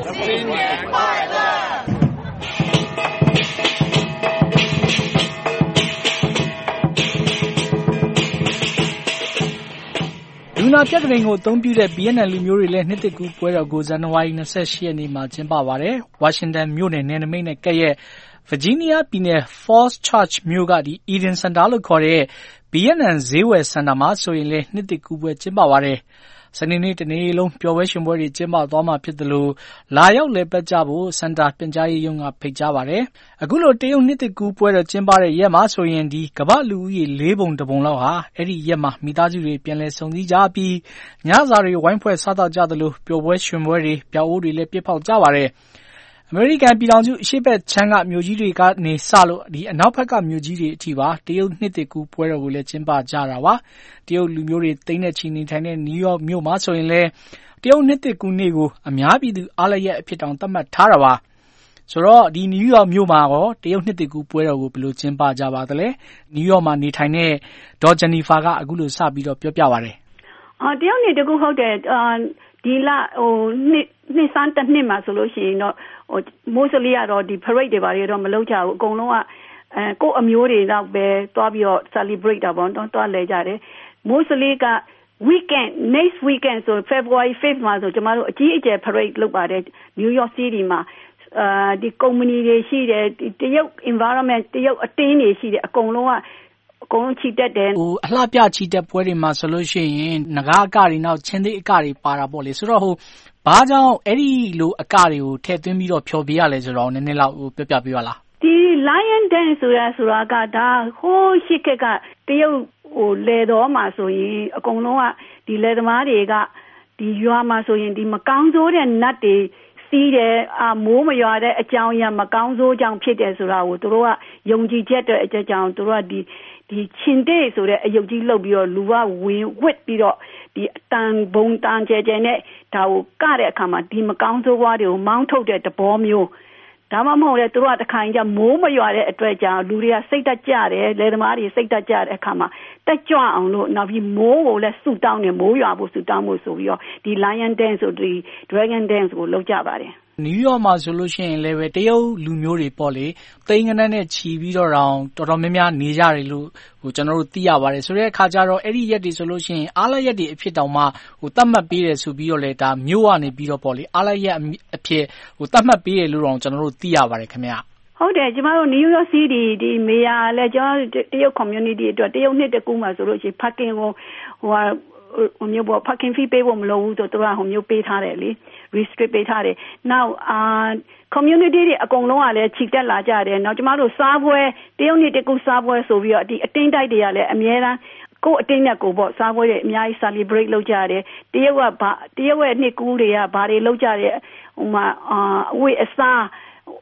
လူနာပြက်ကလေးကိုအသုံးပြုတဲ့ဗီယက်နမ်လူမျိုးတွေလည်းနှစ်သစ်ကူးပွဲတော်ကိုဇန်နဝါရီလ၂၈ရက်နေ့မှာကျင်းပပါတယ်။ဝါရှင်တန်မြို့နယ်နယ်နိမိတ်နဲ့ကပ်ရက်ဗာဂျီးနီးယားပြည်နယ် Falls Church မြို့ကဒီ Eden Center လို့ခေါ်တဲ့ဗီယက်နမ်ဈေးဝယ်စင်တာမှာဆိုရင်လည်းနှစ်သစ်ကူးပွဲကျင်းပပါတယ်။စနေနေ့တနေ့လုံးပျော်ပွဲရွှင်ပွဲတွေကျင်းပသွားမှာဖြစ်သလိုလာရောက်လည်ပတ်ကြဖို့စင်တာပြန်ကြားရေးရုံးကဖိတ်ကြားပါတယ်။အခုလိုတရုတ်နှစ်သစ်ကူးပွဲတော်ကျင်းပတဲ့ရက်မှာဆိုရင်ဒီကမ္ဘာလူဦးရေလေးပုံတစ်ပုံလောက်ဟာအဲ့ဒီရက်မှာမိသားစုတွေပြန်လည်ဆုံစည်းကြပြီးညစာတွေဝိုင်းဖွဲ့စားသောက်ကြသလိုပျော်ပွဲရွှင်ပွဲတွေပျောက်အိုးတွေလည်းပြစ်ဖောက်ကြပါတယ်။အမေရိကန်ပြည်ထောင်စုအရှေ့ဘက်ခြမ်းကမြို့ကြီးတွေကနေစလို့ဒီအနောက်ဘက်ကမြို့ကြီးတွေအထိပါတရုတ်နှစ်သစ်ကူးပွဲတော်ကိုလည်းကျင်းပကြတာပါတရုတ်လူမျိုးတွေတိမ့်တဲ့ချီနေထိုင်တဲ့နယူးယောက်မြို့မှာဆိုရင်လည်းတရုတ်နှစ်သစ်ကူးနေ့ကိုအများပြည်သူအားလျက်အဖြစ်တောင်သတ်မှတ်ထားတာပါဆိုတော့ဒီနယူးယောက်မြို့မှာရောတရုတ်နှစ်သစ်ကူးပွဲတော်ကိုဘယ်လိုကျင်းပကြပါသလဲနယူးယောက်မှာနေထိုင်တဲ့ဒေါ်ဂျနီဖာကအခုလိုစပြီးတော့ပြောပြပါတယ်အော်တရုတ်နှစ်တကူဟုတ်တယ်ဒီလဟိုနှစ်နှစ်စမ်းတစ်နှစ်မှာဆိုလို့ရှိရင်တော့ဟိုမိုးစလီကတော့ဒီ parade တွေပါတွေတော့မလုပ်ကြဘူးအကုန်လုံးကအဲကိုယ့်အမျိုးတွေတော့ပဲတွားပြီးတော့ celebrate တာပေါ့တော့တွားလဲကြတယ်မိုးစလီက weekend next weekend ဆို February fifth မှာဆိုကျမတို့အကြီးအကျယ် parade လုပ်ပါတယ် New York City မှာအာဒီ company တွေရှိတယ်တရုတ် environment တရုတ်အတင်းတွေရှိတယ်အကုန်လုံးကအကုန်လုံးချီတက်တယ်ဟိုအလှပြချီတက်ပွဲတွေမှာဆိုလို့ရှိရင်ငကားအကတွေနောက်ချင်းသေးအကတွေပါတာပေါ့လေဆိုတော့ဟိုဘာကြောင့်အဲ့ဒီလိုအကတွေကိုထည့်သွင်းပြီးတော့ဖျော်ပြရလဲဆိုတော့နည်းနည်းလောက်ပြောပြပေးပါလားဒီ Lion Dance ဆိုရဆိုတာကဒါဟိုးရှိခက်ကတရုတ်ဟိုလေတော်မှာဆိုရင်အကုန်လုံးကဒီလေသမားတွေကဒီရွာမှာဆိုရင်ဒီမကောင်းစိုးတဲ့နတ်တွေစီးတယ်အမိုးမရွာတဲ့အကြောင်းအရာမကောင်းစိုးကြောင့်ဖြစ်တယ်ဆိုတာကိုသူတို့ကယုံကြည်ချက်တဲ့အကြောင်းသူတို့ကဒီဒီချင်းတဲ့ဆိုတဲ့အယုတ်ကြီးလှုပ်ပြီးတော့လူကဝင်ဝစ်ပြီးတော့ဒီအတန်ဘုံတန်ကျဲကျဲနဲ့ဒါကိုကတဲ့အခါမှာဒီမကောင်းဆိုးဘွားတွေကိုမောင်းထုတ်တဲ့တဘောမျိုးဒါမှမဟုတ်လေသူတို့ကတခိုင်ကြမိုးမရွာတဲ့အတွက်ကြောင့်လူတွေကစိတ်တက်ကြတယ်လယ်သမားတွေစိတ်တက်ကြတဲ့အခါမှာတက်ကြွအောင်လို့နောက်ပြီးမိုးကိုလည်းဆူတောင်းနေမိုးရွာဖို့ဆူတောင်းဖို့ဆိုပြီးတော့ဒီ Lion Dance ဆိုဒီ Dragon Dance ကိုလုပ်ကြပါတယ်နယူးယောက်မှာဆိုလို့ရှိရင်လည်းပဲတရုတ်လူမျိုးတွေပေါ့လေသိန်းကနန်းနဲ့ချီပြီးတော့တောင်တော်တော်များများနေကြတယ်လို့ဟိုကျွန်တော်တို့သိရပါတယ်ဆိုတဲ့အခါကျတော့အဲ့ဒီရက်တွေဆိုလို့ရှိရင်အားလရက်တွေအဖြစ်တောင်မှဟိုတတ်မှတ်ပေးတယ်ဆိုပြီးတော့လေဒါမြို့ကနေပြီးတော့ပေါ့လေအားလရက်အဖြစ်ဟိုတတ်မှတ်ပေးတယ်လို့တောင်ကျွန်တော်တို့သိရပါတယ်ခင်ဗျာဟုတ်တယ်ကျမတို့ New York City ဒီမေယာလည်းကျွန်တော်တရုတ် community အတွက်တရုတ်နှစ်တကူမှာဆိုလို့ရှိရင် parking ကိုဟိုဟိုမျိုးပေါ့ parking fee ပေးဖို့မလိုဘူးဆိုတော့ဟိုမျိုးပေးထားတယ်လေ restrict ပေးထားတယ် now အာ community တွေအကုန်လုံးကလည်းခြိတက်လာကြတယ်နောက်ကျမတို့စားပွဲတရုတ်နှစ်တကူစားပွဲဆိုပြီးတော့ဒီအတင်းတိုက်တွေကလည်းအများအားကိုအတင်းနဲ့ကိုပေါ့စားပွဲတွေအများကြီး celebrate လုပ်ကြတယ်တရုတ်ကဘာတရုတ်ရဲ့နှစ်ကူးတွေကဘာတွေလုပ်ကြတယ်ဟိုမှာအာအဝိအစား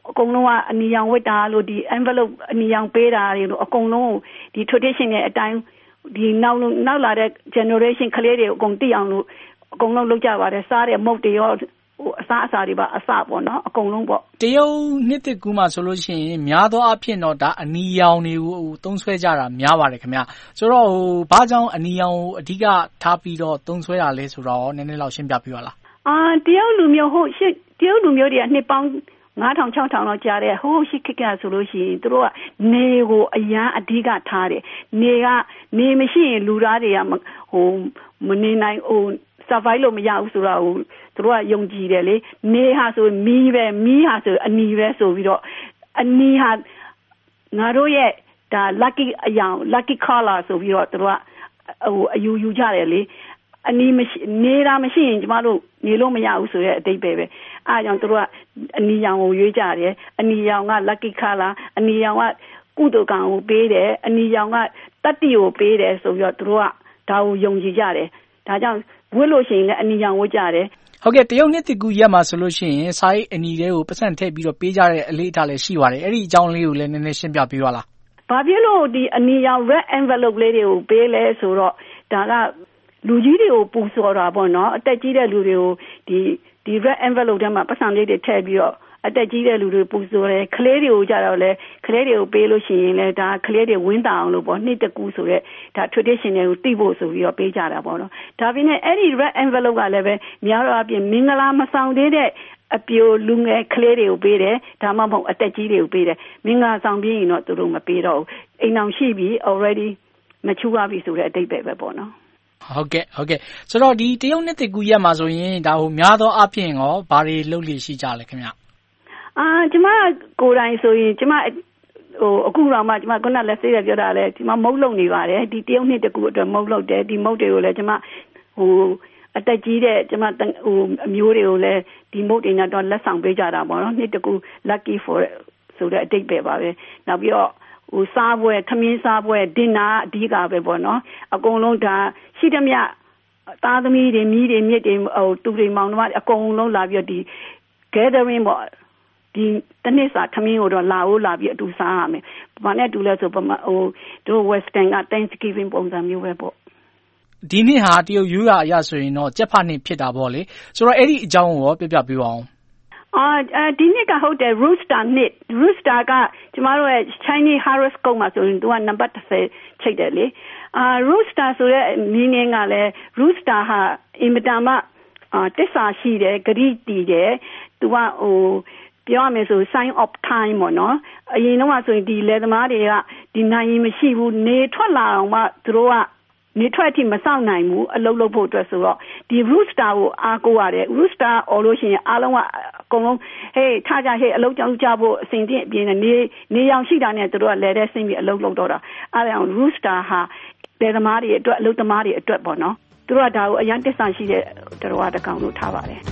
အကုန်လုံးကအနီရောင်ဝတ်တာလို့ဒီ envelope အနီရောင်ပေးတာတွေလို့အကုန်လုံးဒီ tradition ရဲ့အတိုင်းဒီနောက်နောက်လာတဲ့ generation ကလေးတွေအကုန်သိအောင်လို့အကုန်လုံးလုပ်ကြပါတယ်စားတဲ့မုတ်တွေရောဟိုအစားအစာတွေပါအစပေါ့နော်အကုန်လုံးပေါ့တရုတ်နှစ်သစ်ကူးမှာဆိုလို့ရှိရင်များသောအားဖြင့်တော့ဒါအနီရောင်တွေကိုသုံးဆွဲကြတာများပါတယ်ခင်ဗျဆိုတော့ဟိုဘာကြောင့်အနီရောင်ကိုအဓိကထားပြီးတော့သုံးဆွဲတာလဲဆိုတော့နည်းနည်းလောက်ရှင်းပြပြပါလားအာတရုတ်လူမျိုးဟုတ်ရှစ်တရုတ်လူမျိုးတွေကနှစ်ပေါင်းငါးထောင်ခြောက်ထောင်လောက်ကြာတဲ့ဟိုးရှိခက်ကဆိုလို့ရှိရင်တို့ကနေကိုအရန်အဓိကထားတယ်နေကနေမရှိရင်လူသားတွေကဟိုမနေနိုင်ဟို survive လို့မရဘူးဆိုတော့ဟိုတို့ကယုံကြည်တယ်လေနေဟာဆိုမီးပဲမီးဟာဆိုအနီပဲဆိုပြီးတော့အနီဟာငါတို့ရဲ့ဒါ lucky အယောင် lucky color ဆိုပြီးတော့တို့ကဟိုအယူယူကြတယ်လေအနီမရှိနေတာမရှိရင်ကျမတို့နေလို့မရဘူးဆိုရဲအတိတ်ပဲပဲအားကြောင့်တို့ကအနီရောင်ကိုရွေးကြတယ်အနီရောင်က lucky color အနီရောင်ကကုသိုလ်ကံကိုပေးတယ်အနီရောင်ကတတ္တိကိုပေးတယ်ဆိုပြီးတော့တို့ကဒါကိုယုံကြည်ကြတယ်ဒါကြောင့်ဝတ်လို့ရှိရင်လည်းအနီရောင်ဝတ်ကြတယ်ဟုတ်ကဲ့တရုတ်နှစ်တကူရက်မှာဆိုလို့ရှိရင်စာရေးအနီတွေကိုပတ်စံထည့်ပြီးတော့ပေးကြတဲ့အလေးအထားလည်းရှိပါတယ်အဲ့ဒီအကြောင်းလေးကိုလည်းနည်းနည်းရှင်းပြပေးပါလားဘာဖြစ်လို့ဒီအနီရောင် red envelope လေးတွေကိုပေးလဲဆိုတော့ဒါကလူကြီးတွေကိုပူစော်တာပေါ့နော်အသက်ကြီးတဲ့လူတွေကိုဒီဒီ red envelope ထဲမှာပတ်စံလေးတွေထည့်ပြီးတော့အသက်ကြီးတဲ့လူတွေပူစော်တယ်ကလေးတွေကိုကြတော့လေကလေးတွေကိုပေးလို့ရှိရင်လေဒါကလေးတွေဝင်းတာအောင်လို့ပေါ့နှစ်တကူဆိုတဲ့ဒါ tradition တွေကိုသိဖို့ဆိုပြီးတော့ပေးကြတာပေါ့နော်ဒါပြင်နဲ့အဲ့ဒီ red envelope ကလည်းပဲများတော့အပြင်မင်္ဂလာမဆောင်သေးတဲ့အပြိုလူငယ်ကလေးတွေကိုပေးတယ်ဒါမှမဟုတ်အသက်ကြီးတွေကိုပေးတယ်မင်္ဂလာဆောင်ပြီးရင်တော့သူတို့မပေးတော့ဘူးအိမ်အောင်ရှိပြီ already မချူရပြီဆိုတဲ့အတိတ်ပဲပဲပေါ့နော်ဟုတ်ကဲ့ဟုတ်ကဲ့ဆိုတော့ဒီတရုတ်နှစ်တကူရက်မှာဆိုရင်ဒါဟိုများသောအားဖြင့်ရောဘာတွေလုပ်လို့ရှိကြလဲခင်ဗျအာကျမကိုယ်တိုင်ဆိုရင်ကျမဟိုအခုတော့မှကျမခုနလက်စေးရပြောတာလဲကျမမုတ်လုံနေပါတယ်ဒီတရုတ်နှစ်တကူအတွက်မုတ်လုံတယ်ဒီမုတ်တွေကိုလည်းကျမဟိုအတက်ကြီးတဲ့ကျမဟိုအမျိုးတွေကိုလည်းဒီမုတ်တွေနဲ့တော့လက်ဆောင်ပေးကြတာပေါ့နော်နှစ်တကူ lucky for ဆိုတဲ့အတိတ်ပဲပါပဲနောက်ပြီးတော့ဟိုစားပွဲခမင်းစားပွဲဒင်နာအဓိကပဲပေါ့နော်အကုန်လုံးဒါရှိသမျှသားသမီးတွေမိတွေမြစ်တွေဟိုတူတွေမောင်နှမအကုန်လုံးလာပြီးတော့ဒီ gathering ပေါ့ဒီတနေ့စာခမင်းကိုတော့လာဦးလာပြီးအတူစားရမယ်။ဘာနဲ့တူလဲဆိုပမာဟိုတို့ Western က Thanksgiving ပုံစံမျိုးပဲပေါ့။ဒီနေ့ဟာတရုတ်ရိုးရာအရဆိုရင်တော့ကြက်ဖနှစ်ဖြစ်တာပေါ့လေ။ဆိုတော့အဲ့ဒီအကြောင်းကိုပြပြပေးပါအောင်။အာဒီနေ့ကဟုတ်တယ် Rooster နှစ် Rooster ကကျမတို့ရဲ့ Chinese horoscope မှာဆိုရင်သူကနံပါတ်တစ်ဆယ်ချိတ်တယ်လေ။အာ Rooster ဆိုတဲ့ meaning ကလည်း Rooster ဟာအင်မတန်မှအာတစ္ဆာရှိတယ်ဂရိတည်တယ်သူကဟိုပြောရမယ်ဆို sign of time ပေါ့နော်အရင်တော့ဆိုရင်ဒီလေသမားတွေကဒီနိုင်ရင်မရှိဘူးနေထွက်လာအောင်မှသူတို့ကနေထွက်အထိမစောင့်နိုင်ဘူးအလုပ်လုပ်ဖို့အတွက်ဆိုတော့ဒီ rooster ကိုအားကိုးရတယ် rooster အော်လို့ရှိရင်အားလုံးကအကုန်လုံးဟေးထားကြဟေးအလုပ်ကြောင်းကြဖို့အစဉ်ချင်းအပြင်နေနေရောင်ရှိတာနဲ့သူတို့ကလဲတဲ့ဆင်းပြီးအလုပ်လုပ်တော့တာအားကြောင့် rooster ဟာလေသမားတွေအတွက်အလုပ်သမားတွေအတွက်ပေါ့နော်သူတို့ကဒါကိုအရင်တစ္ဆာရှိတဲ့တော်တော်တကောင်လို့ထားပါတယ်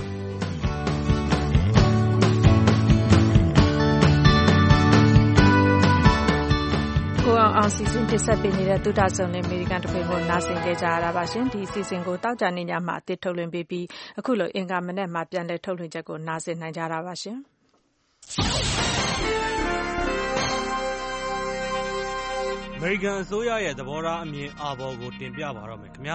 ကိုအောင်အောင်စီစဉ်တင်ဆက်ပေးနေတဲ့သုတဆုံနဲ့အမေရိကန်တခွင်ကိုနားဆင်ကြကြရတာပါရှင်ဒီစီစဉ်ကိုတောက်ကြနေညမှာအသစ်ထုတ်လွှင့်ပေးပြီးအခုလိုအင်္ဂါမနေ့မှာပြန်လည်ထုတ်လွှင့်ချက်ကိုနားဆင်နိုင်ကြတာပါရှင်အမေရိကန်အစိုးရရဲ့သဘောထားအမြင်အာဘော်ကိုတင်ပြပါတော့မယ်ခင်ဗျာ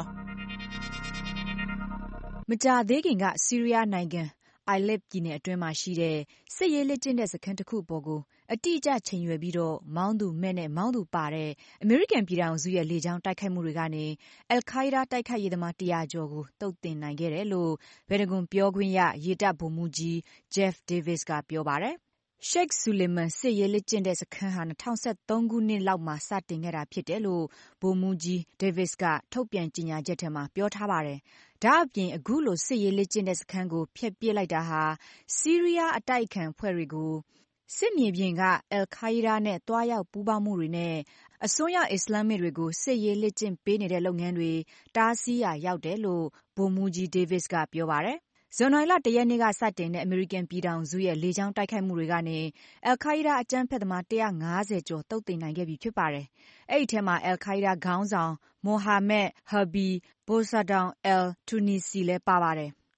မကြာသေးခင်ကဆီးရီးယားနိုင်ငံအိုင်လစ်ပြည်နယ်အတွင်းမှာရှိတဲ့စစ်ရေးလက်ကျင့်တဲ့စခန်းတစ်ခုပေါ်ကိုအတိအကျချိန်ရွယ်ပြီးတော့မောင်းသူမဲ့နဲ့မောင်းသူပါတဲ့အမေရိကန်ပြည်ထောင်စုရဲ့လေကြောင်းတိုက်ခိုက်မှုတွေကနေအယ်ခိုင်းဒါတိုက်ခိုက်ရေးသမားတရာကျော်ကိုတုတ်တင်နိုင်ခဲ့တယ်လို့ဗန်ဒဂွန်ပြောခွင့်ရရေတပ်ဗိုလ်မှူးကြီး Jeff Davis ကပြောပါတယ်။ Sheikh Suleiman စစ်ရေးလက်ကျင့်တဲ့စခန်းဟာ၂၀၁၃ခုနှစ်လောက်မှာစတင်ခဲ့တာဖြစ်တယ်လို့ဗိုလ်မှူးကြီး Davis ကထုတ်ပြန်ကြေညာချက်ထဲမှာပြောထားပါတယ်။ဒါအပြင်အခုလိုစစ်ရေးလက်ကျင့်တဲ့စခန်းကိုဖျက်ပစ်လိုက်တာဟာဆီးရီးယားအတိုက်အခံဖွဲ့တွေကိုစစ်မြေပြင်ကအယ်ခိုင်းဒါနဲ့တွားရောက်ပူးပေါင်းမှုတွေနဲ့အစွန်းရောက်အစ္စလာမစ်တွေကိုစစ်ရေးလက်ကျင့်ပေးနေတဲ့လုပ်ငန်းတွေတားဆီးရာရောက်တယ်လို့ဗိုလ်မှူးကြီး Davis ကပြောပါတယ်။ဇန်နဝါရီလတရက်နေ့ကစတင်တဲ့အမေရိကန်ပြည်ထောင်စုရဲ့လေကြောင်းတိုက်ခိုက်မှုတွေကနေအယ်ခိုင်းဒါအကြမ်းဖက်သမား၁၅၀ကျော်တုတ်တင်နိုင်ခဲ့ပြီဖြစ်ပါတယ်။အဲ့ဒီထဲမှာအယ်ခိုင်းဒါခေါင်းဆောင်မိုဟာမက်ဟာဘီဘိုဆာဒေါင်အယ်တူနီစီလည်းပါပါတယ်။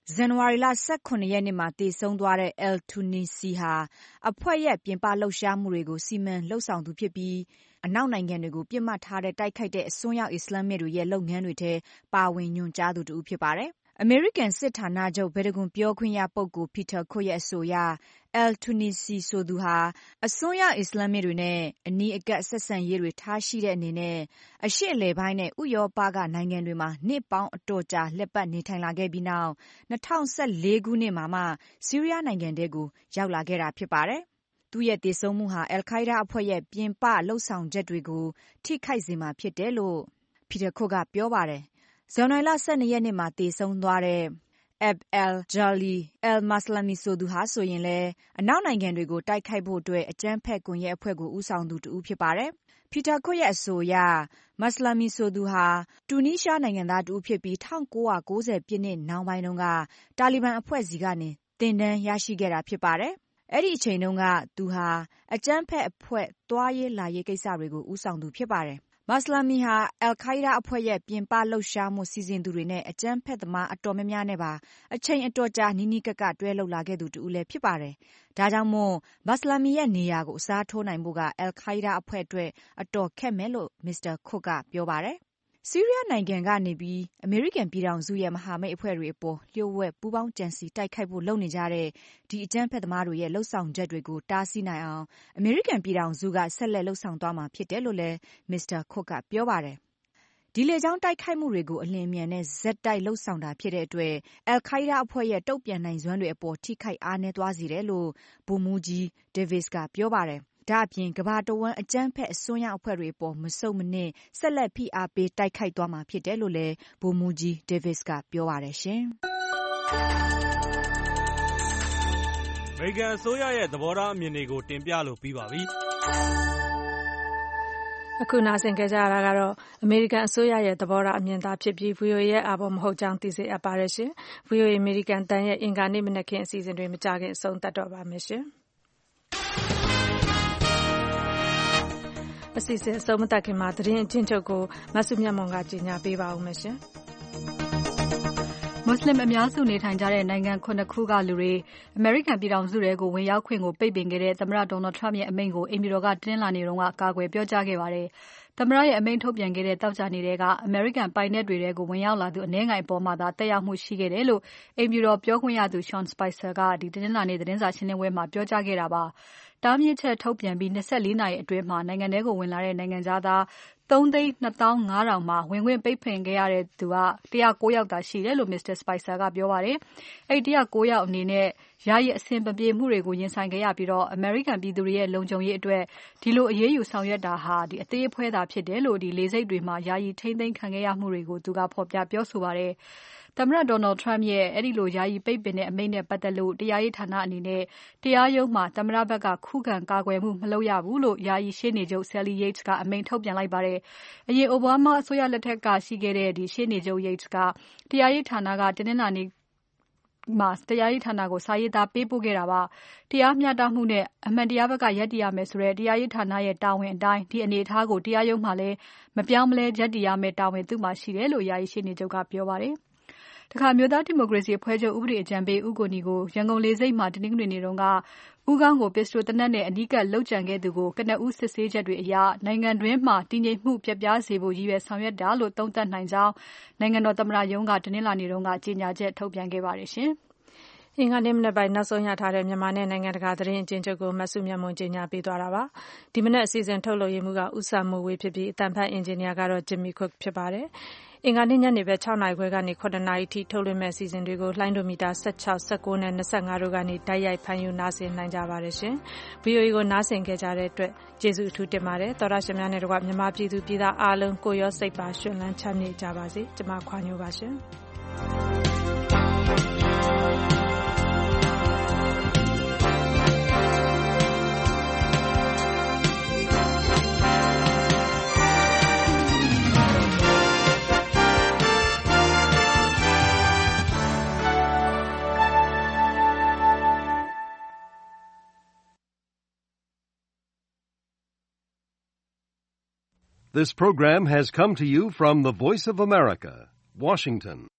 ဇန်နဝါရီလ၁၇ရက်နေ့မှာတည်ဆုံသွားတဲ့ El Tunisi ဟာအဖွဲ့ရဲ့ပြင်ပလှုပ်ရှားမှုတွေကိုစီမံလှုပ်ဆောင်သူဖြစ်ပြီးအနောက်နိုင်ငံတွေကိုပြစ်မှတ်ထားတဲ့တိုက်ခိုက်တဲ့အစွန်းရောက်အစ္စလာမစ်တွေရဲ့လုပ်ငန်းတွေထဲပါဝင်ညွှန်ကြားသူတူဖြစ်ပါတယ်။အမေရိကန်စစ်ဌာနချုပ်ဗေဒဂုံပြောခွင့်ရပုဂ္ဂိုလ် Peter Cook ရဲ့အဆိုအရ El Tunisi ဆိုသူဟာအစွန်းရောက်အစ္စလာမစ်တွေနဲ့အနီးအကပ်ဆက်ဆံရေးတွေထားရှိတဲ့အနေနဲ့အရှေ့အလယ်ပိုင်းနဲ့ဥရောပကနိုင်ငံတွေမှာနှစ်ပေါင်းအတော်ကြာလက်ပတ်နေထိုင်လာခဲ့ပြီးနောက်၂၀၁၄ခုနှစ်မှာမှဆီးရီးယားနိုင်ငံထဲကိုရောက်လာခဲ့တာဖြစ်ပါတယ်။သူ့ရဲ့တည်ဆုံမှုဟာအယ်လ်ခိုင်းဒါးအဖွဲ့ရဲ့ပြင်ပလှုပ်ဆောင်ချက်တွေကိုထိခိုက်စေမှာဖြစ်တယ်လို့ Peter Cook ကပြောပါတယ်။ဇန်နဝါရီလ၁၂ရက်နေ့မှာတည်ဆုံသွားတဲ့ Abd al-Jalil al-Maslami ဆိုသူဟာဆိုရင်လည်းအနောက်နိုင်ငံတွေကိုတိုက်ခိုက်ဖို့အတွက်အကြမ်းဖက်ကွန်ရက်အဖွဲ့ကိုဦးဆောင်သူတူဖြစ်ပါတယ်။ Peter Cook ရဲ့အဆိုအရ Maslami ဆိုသူဟာတူနီးရှားနိုင်ငံသားတူဖြစ်ပြီး၁၉၉၀ပြည့်နှစ်နောက်ပိုင်းတုန်းကတာလီဘန်အဖွဲ့စီကနေသင်တန်းရရှိခဲ့တာဖြစ်ပါတယ်။အဲ့ဒီအချိန်တုန်းကသူဟာအကြမ်းဖက်အဖွဲ့သွားရေးလာရေးကိစ္စတွေကိုဦးဆောင်သူဖြစ်ပါတယ်။ Maslami ဟာအယ်လ်ခိုင်းဒါးအဖွဲ့ရဲ့ပြင်ပလှုပ်ရှားမှုစီစဉ်သူတွေနဲ့အကြမ်းဖက်သမားအတော်များများနဲ့ပါအချိန်အတော်ကြာနီးနီးကပ်ကပ်တွဲလှုပ်လာခဲ့သူတူလည်းဖြစ်ပါတယ်။ဒါကြောင့်မို့ Maslami ရဲ့နေရာကိုအစားထိုးနိုင်ဖို့ကအယ်လ်ခိုင်းဒါးအဖွဲ့အတွက်အတော်ခက်မယ်လို့ မစ္စတာ Cook ကပြောပါတယ်။ဆီးရီးယားနိုင်ငံကနေပြီးအမေရိကန်ပြည်ထောင်စုရဲ့မဟာမိတ်အဖွဲ့တွေအပေါ်လျှို့ဝှက်ပူးပေါင်းကြံစည်တိုက်ခိုက်ဖို့လုပ်နေကြတဲ့ဒီအကြမ်းဖက်သမားတွေရဲ့လှုပ်ဆောင်ချက်တွေကိုတားဆီးနိုင်အောင်အမေရိကန်ပြည်ထောင်စုကဆက်လက်လှုပ်ဆောင်သွားမှာဖြစ်တယ်လို့လည်းမစ္စတာ Cook ကပြောပါတယ်။ဒီလေကြောင်းတိုက်ခိုက်မှုတွေကိုအလျင်အမြန်နဲ့ဇက်တိုက်လှုပ်ဆောင်တာဖြစ်တဲ့အတွက်အယ်လ်ခိုင်းဒါးအဖွဲ့ရဲ့တုံ့ပြန်နိုင်စွမ်းတွေအပေါ်ထိခိုက်အားနည်းသွားစေတယ်လို့ဗိုလ်မှူးကြီး Davis ကပြောပါတယ်။ဒါအပြင်ကမ္ဘာတဝန်းအကြမ်းဖက်အစွန်းရောက်အဖွဲ့တွေအပေါ်မဆုတ်မနစ်ဆက်လက်ဖိအားပေးတိုက်ခိုက်သွားမှာဖြစ်တယ်လို့လည်းဗိုလ်မှူးကြီး Davis ကပြောပါတယ်ရှင်။အမေရိကန်အစိုးရရဲ့သဘောထားအမြင်တွေကိုတင်ပြလို့ပြီးပါပြီ။အခုနားဆင်ကြကြရတာကတော့အမေရိကန်အစိုးရရဲ့သဘောထားအမြင်သာဖြစ်ပြီး ဗွီအိုအေ ရဲ့အာဘော်မဟုတ်ကြောင်းသိစေအပ်ပါတယ်ရှင်။ ဗွီအိုအေ အမေရိကန်တန်ရဲ့အင်္ဂါနေ့မနက်ခင်းအစီအစဉ်တွေမကြခင်အဆုံးသတ်တော့ပါမယ်ရှင်။အစီအစဉ်အဆုံးမသတ်ခင်မှာသတင်းအချင်းချုပ်ကိုမဆုမြတ်မွန်ကကြီးညာပေးပါဦးမယ်ရှင်။မွတ်စလင်အများစုနေထိုင်ကြတဲ့နိုင်ငံခုနှစ်ခုကလူတွေအမေရိကန်ပြည်ထောင်စုတွေကိုဝင်ရောက်ခွင့်ကိုပိတ်ပင်ခဲ့တဲ့သမ္မတ Donald Trump ရဲ့အမိန့်ကိုအိမ်ဖြူတော်ကတင်းလာနေတုန်းကကာကွယ်ပြောကြားခဲ့ပါတယ်။သမ္မတရဲ့အမိန့်ထုတ်ပြန်ခဲ့တဲ့တောက်ကြနေတဲ့အမေရိကန်ပိုင်နက်တွေကိုဝင်ရောက်လာသူအနည်းငယ်အပေါ်မှာသာတက်ရောက်မှုရှိခဲ့တယ်လို့အိမ်ဖြူတော်ပြောခွင့်ရသူ Sean Spicer ကဒီတင်းလာနေသတင်းစာရှင်းလင်းပွဲမှာပြောကြားခဲ့တာပါ။တားမြစ်ချက်ထုတ်ပြန်ပြီး၂၄နာရီအတွင်းမှာနိုင်ငံထဲကိုဝင်လာတဲ့နိုင်ငံခြားသားသုံးသိန်းနှစ်သောင်းငါးထောင်မှာဝင်ခွင့်ပိတ်ပင်ခဲ့ရတဲ့သူက၁၀၉ယောက်သာရှိတယ်လို့ မစ္စတာ Spicer ကပြောပါတယ်။အဲဒီ၁၀၉ယောက်အနေနဲ့ယာယီအဆင်မပြေမှုတွေကိုရင်ဆိုင်ခဲ့ရပြီးတော့အမေရိကန်ပြည်သူတွေရဲ့လုံခြုံရေးအတွက်ဒီလိုအရေးယူဆောင်ရွက်တာဟာဒီအသေးအဖွဲသာဖြစ်တယ်လို့ဒီလေဆိပ်တွေမှာယာယီထိန်းသိမ်းခံခဲ့ရမှုတွေကိုသူကဖော်ပြပြောဆိုပါတယ်။သမ္မတ Donald Trump ရဲ့အဲဒီလိုယာယီပိတ်ပင်တဲ့အမိန့်နဲ့ပတ်သက်လို့တရားရေးဌာနအနေနဲ့တရားရုံးမှာသမ္မတဘက်ကခုခံကာကွယ်မှုမလုပ်ရဘူးလို့ယာယီရှေ့နေချုပ် Sally Yates ကအမိန့်ထုတ်ပြန်လိုက်ပါတယ်။အရင် Obama အစိုးရလက်ထက်ကရှိခဲ့တဲ့ဒီရှေ့နေချုပ် Yates ကတရားရေးဌာနကတင်းတင်းလာနေမှာတရားရေးဌာနကိုစာရေးသားပေးပို့ခဲ့တာပါ။တရားမျှတမှုနဲ့အမှန်တရားဘက်ကရပ်တည်ရမယ်ဆိုတဲ့တရားရေးဌာနရဲ့တာဝန်အတိုင်းဒီအနေအထားကိုတရားရုံးမှလည်းမပြောင်းမလဲရပ်တည်ရမယ်တာဝန်သူ့မှာရှိတယ်လို့ယာယီရှေ့နေချုပ်ကပြောပါတယ်။တခါမျိုးသားဒီမိုကရေစီအဖွဲ့ချုပ်ဥပဒေအကြံပေးဦးကိုနီကိုရန်ကုန်လေဆိပ်မှာတနင်္ဂနွေနေ့တုန်းကဦးခေါင်းကိုပစ္စတိုသေနတ်နဲ့အနီးကပ်လှုပ်ကြံခဲ့သူကိုကနဦးစစ်ဆေးချက်တွေအရနိုင်ငံတွင်းမှာတည်ငြိမ်မှုပြတ်ပြားစေဖို့ရည်ရွယ်ဆောင်ရွက်တာလို့သုံးသပ်နိုင်ကြောင်းနိုင်ငံတော်သမ္မတရုံးကတနင်္လာနေ့တုန်းကကြေညာချက်ထုတ်ပြန်ခဲ့ပါတယ်ရှင်။အင်္ဂါနေ့မနက်ပိုင်းနောက်ဆုံးရထားတဲ့မြန်မာနဲ့နိုင်ငံတကာသတင်းအကျဉ်းချုပ်ကိုမဆုမြတ်မွန်ကြီးညာပေးသွားတာပါ။ဒီမနက်အစီအစဉ်ထုတ်လုပ်ရေးမှူးကဦးဆမ်မိုးဝေဖြစ်ပြီးအတန်ဖတ်အင်ဂျင်နီယာကတော့ Jimmy Cook ဖြစ်ပါတယ်။အင်္ဂါနေ့ညနေဘက်၆နာရီခွဲကနေ၇နာရီထိထုတ်လွှင့်မဲ့အစီအစဉ်တွေကိုလှိုင်းဒိုမီတာ၁၆ ၁၉နဲ့၂၅တို့ကနေတိုက်ရိုက်ဖမ်းယူနားဆင်နိုင်ကြပါတယ်ရှင်။ V O A ကိုနားဆင်ခဲ့ကြတဲ့အတွက်ကျေးဇူးအထူးတင်ပါတယ်။သောရရှင်များနဲ့တကွမြန်မာပြည်သူပြည်သားအားလုံးကိုရောစိတ်ပါရှင်လန်းချမ်းမြေ့ကြပါစေ။ကျွန်မခွာညိုပါရှင်။ This program has come to you from the Voice of America, Washington.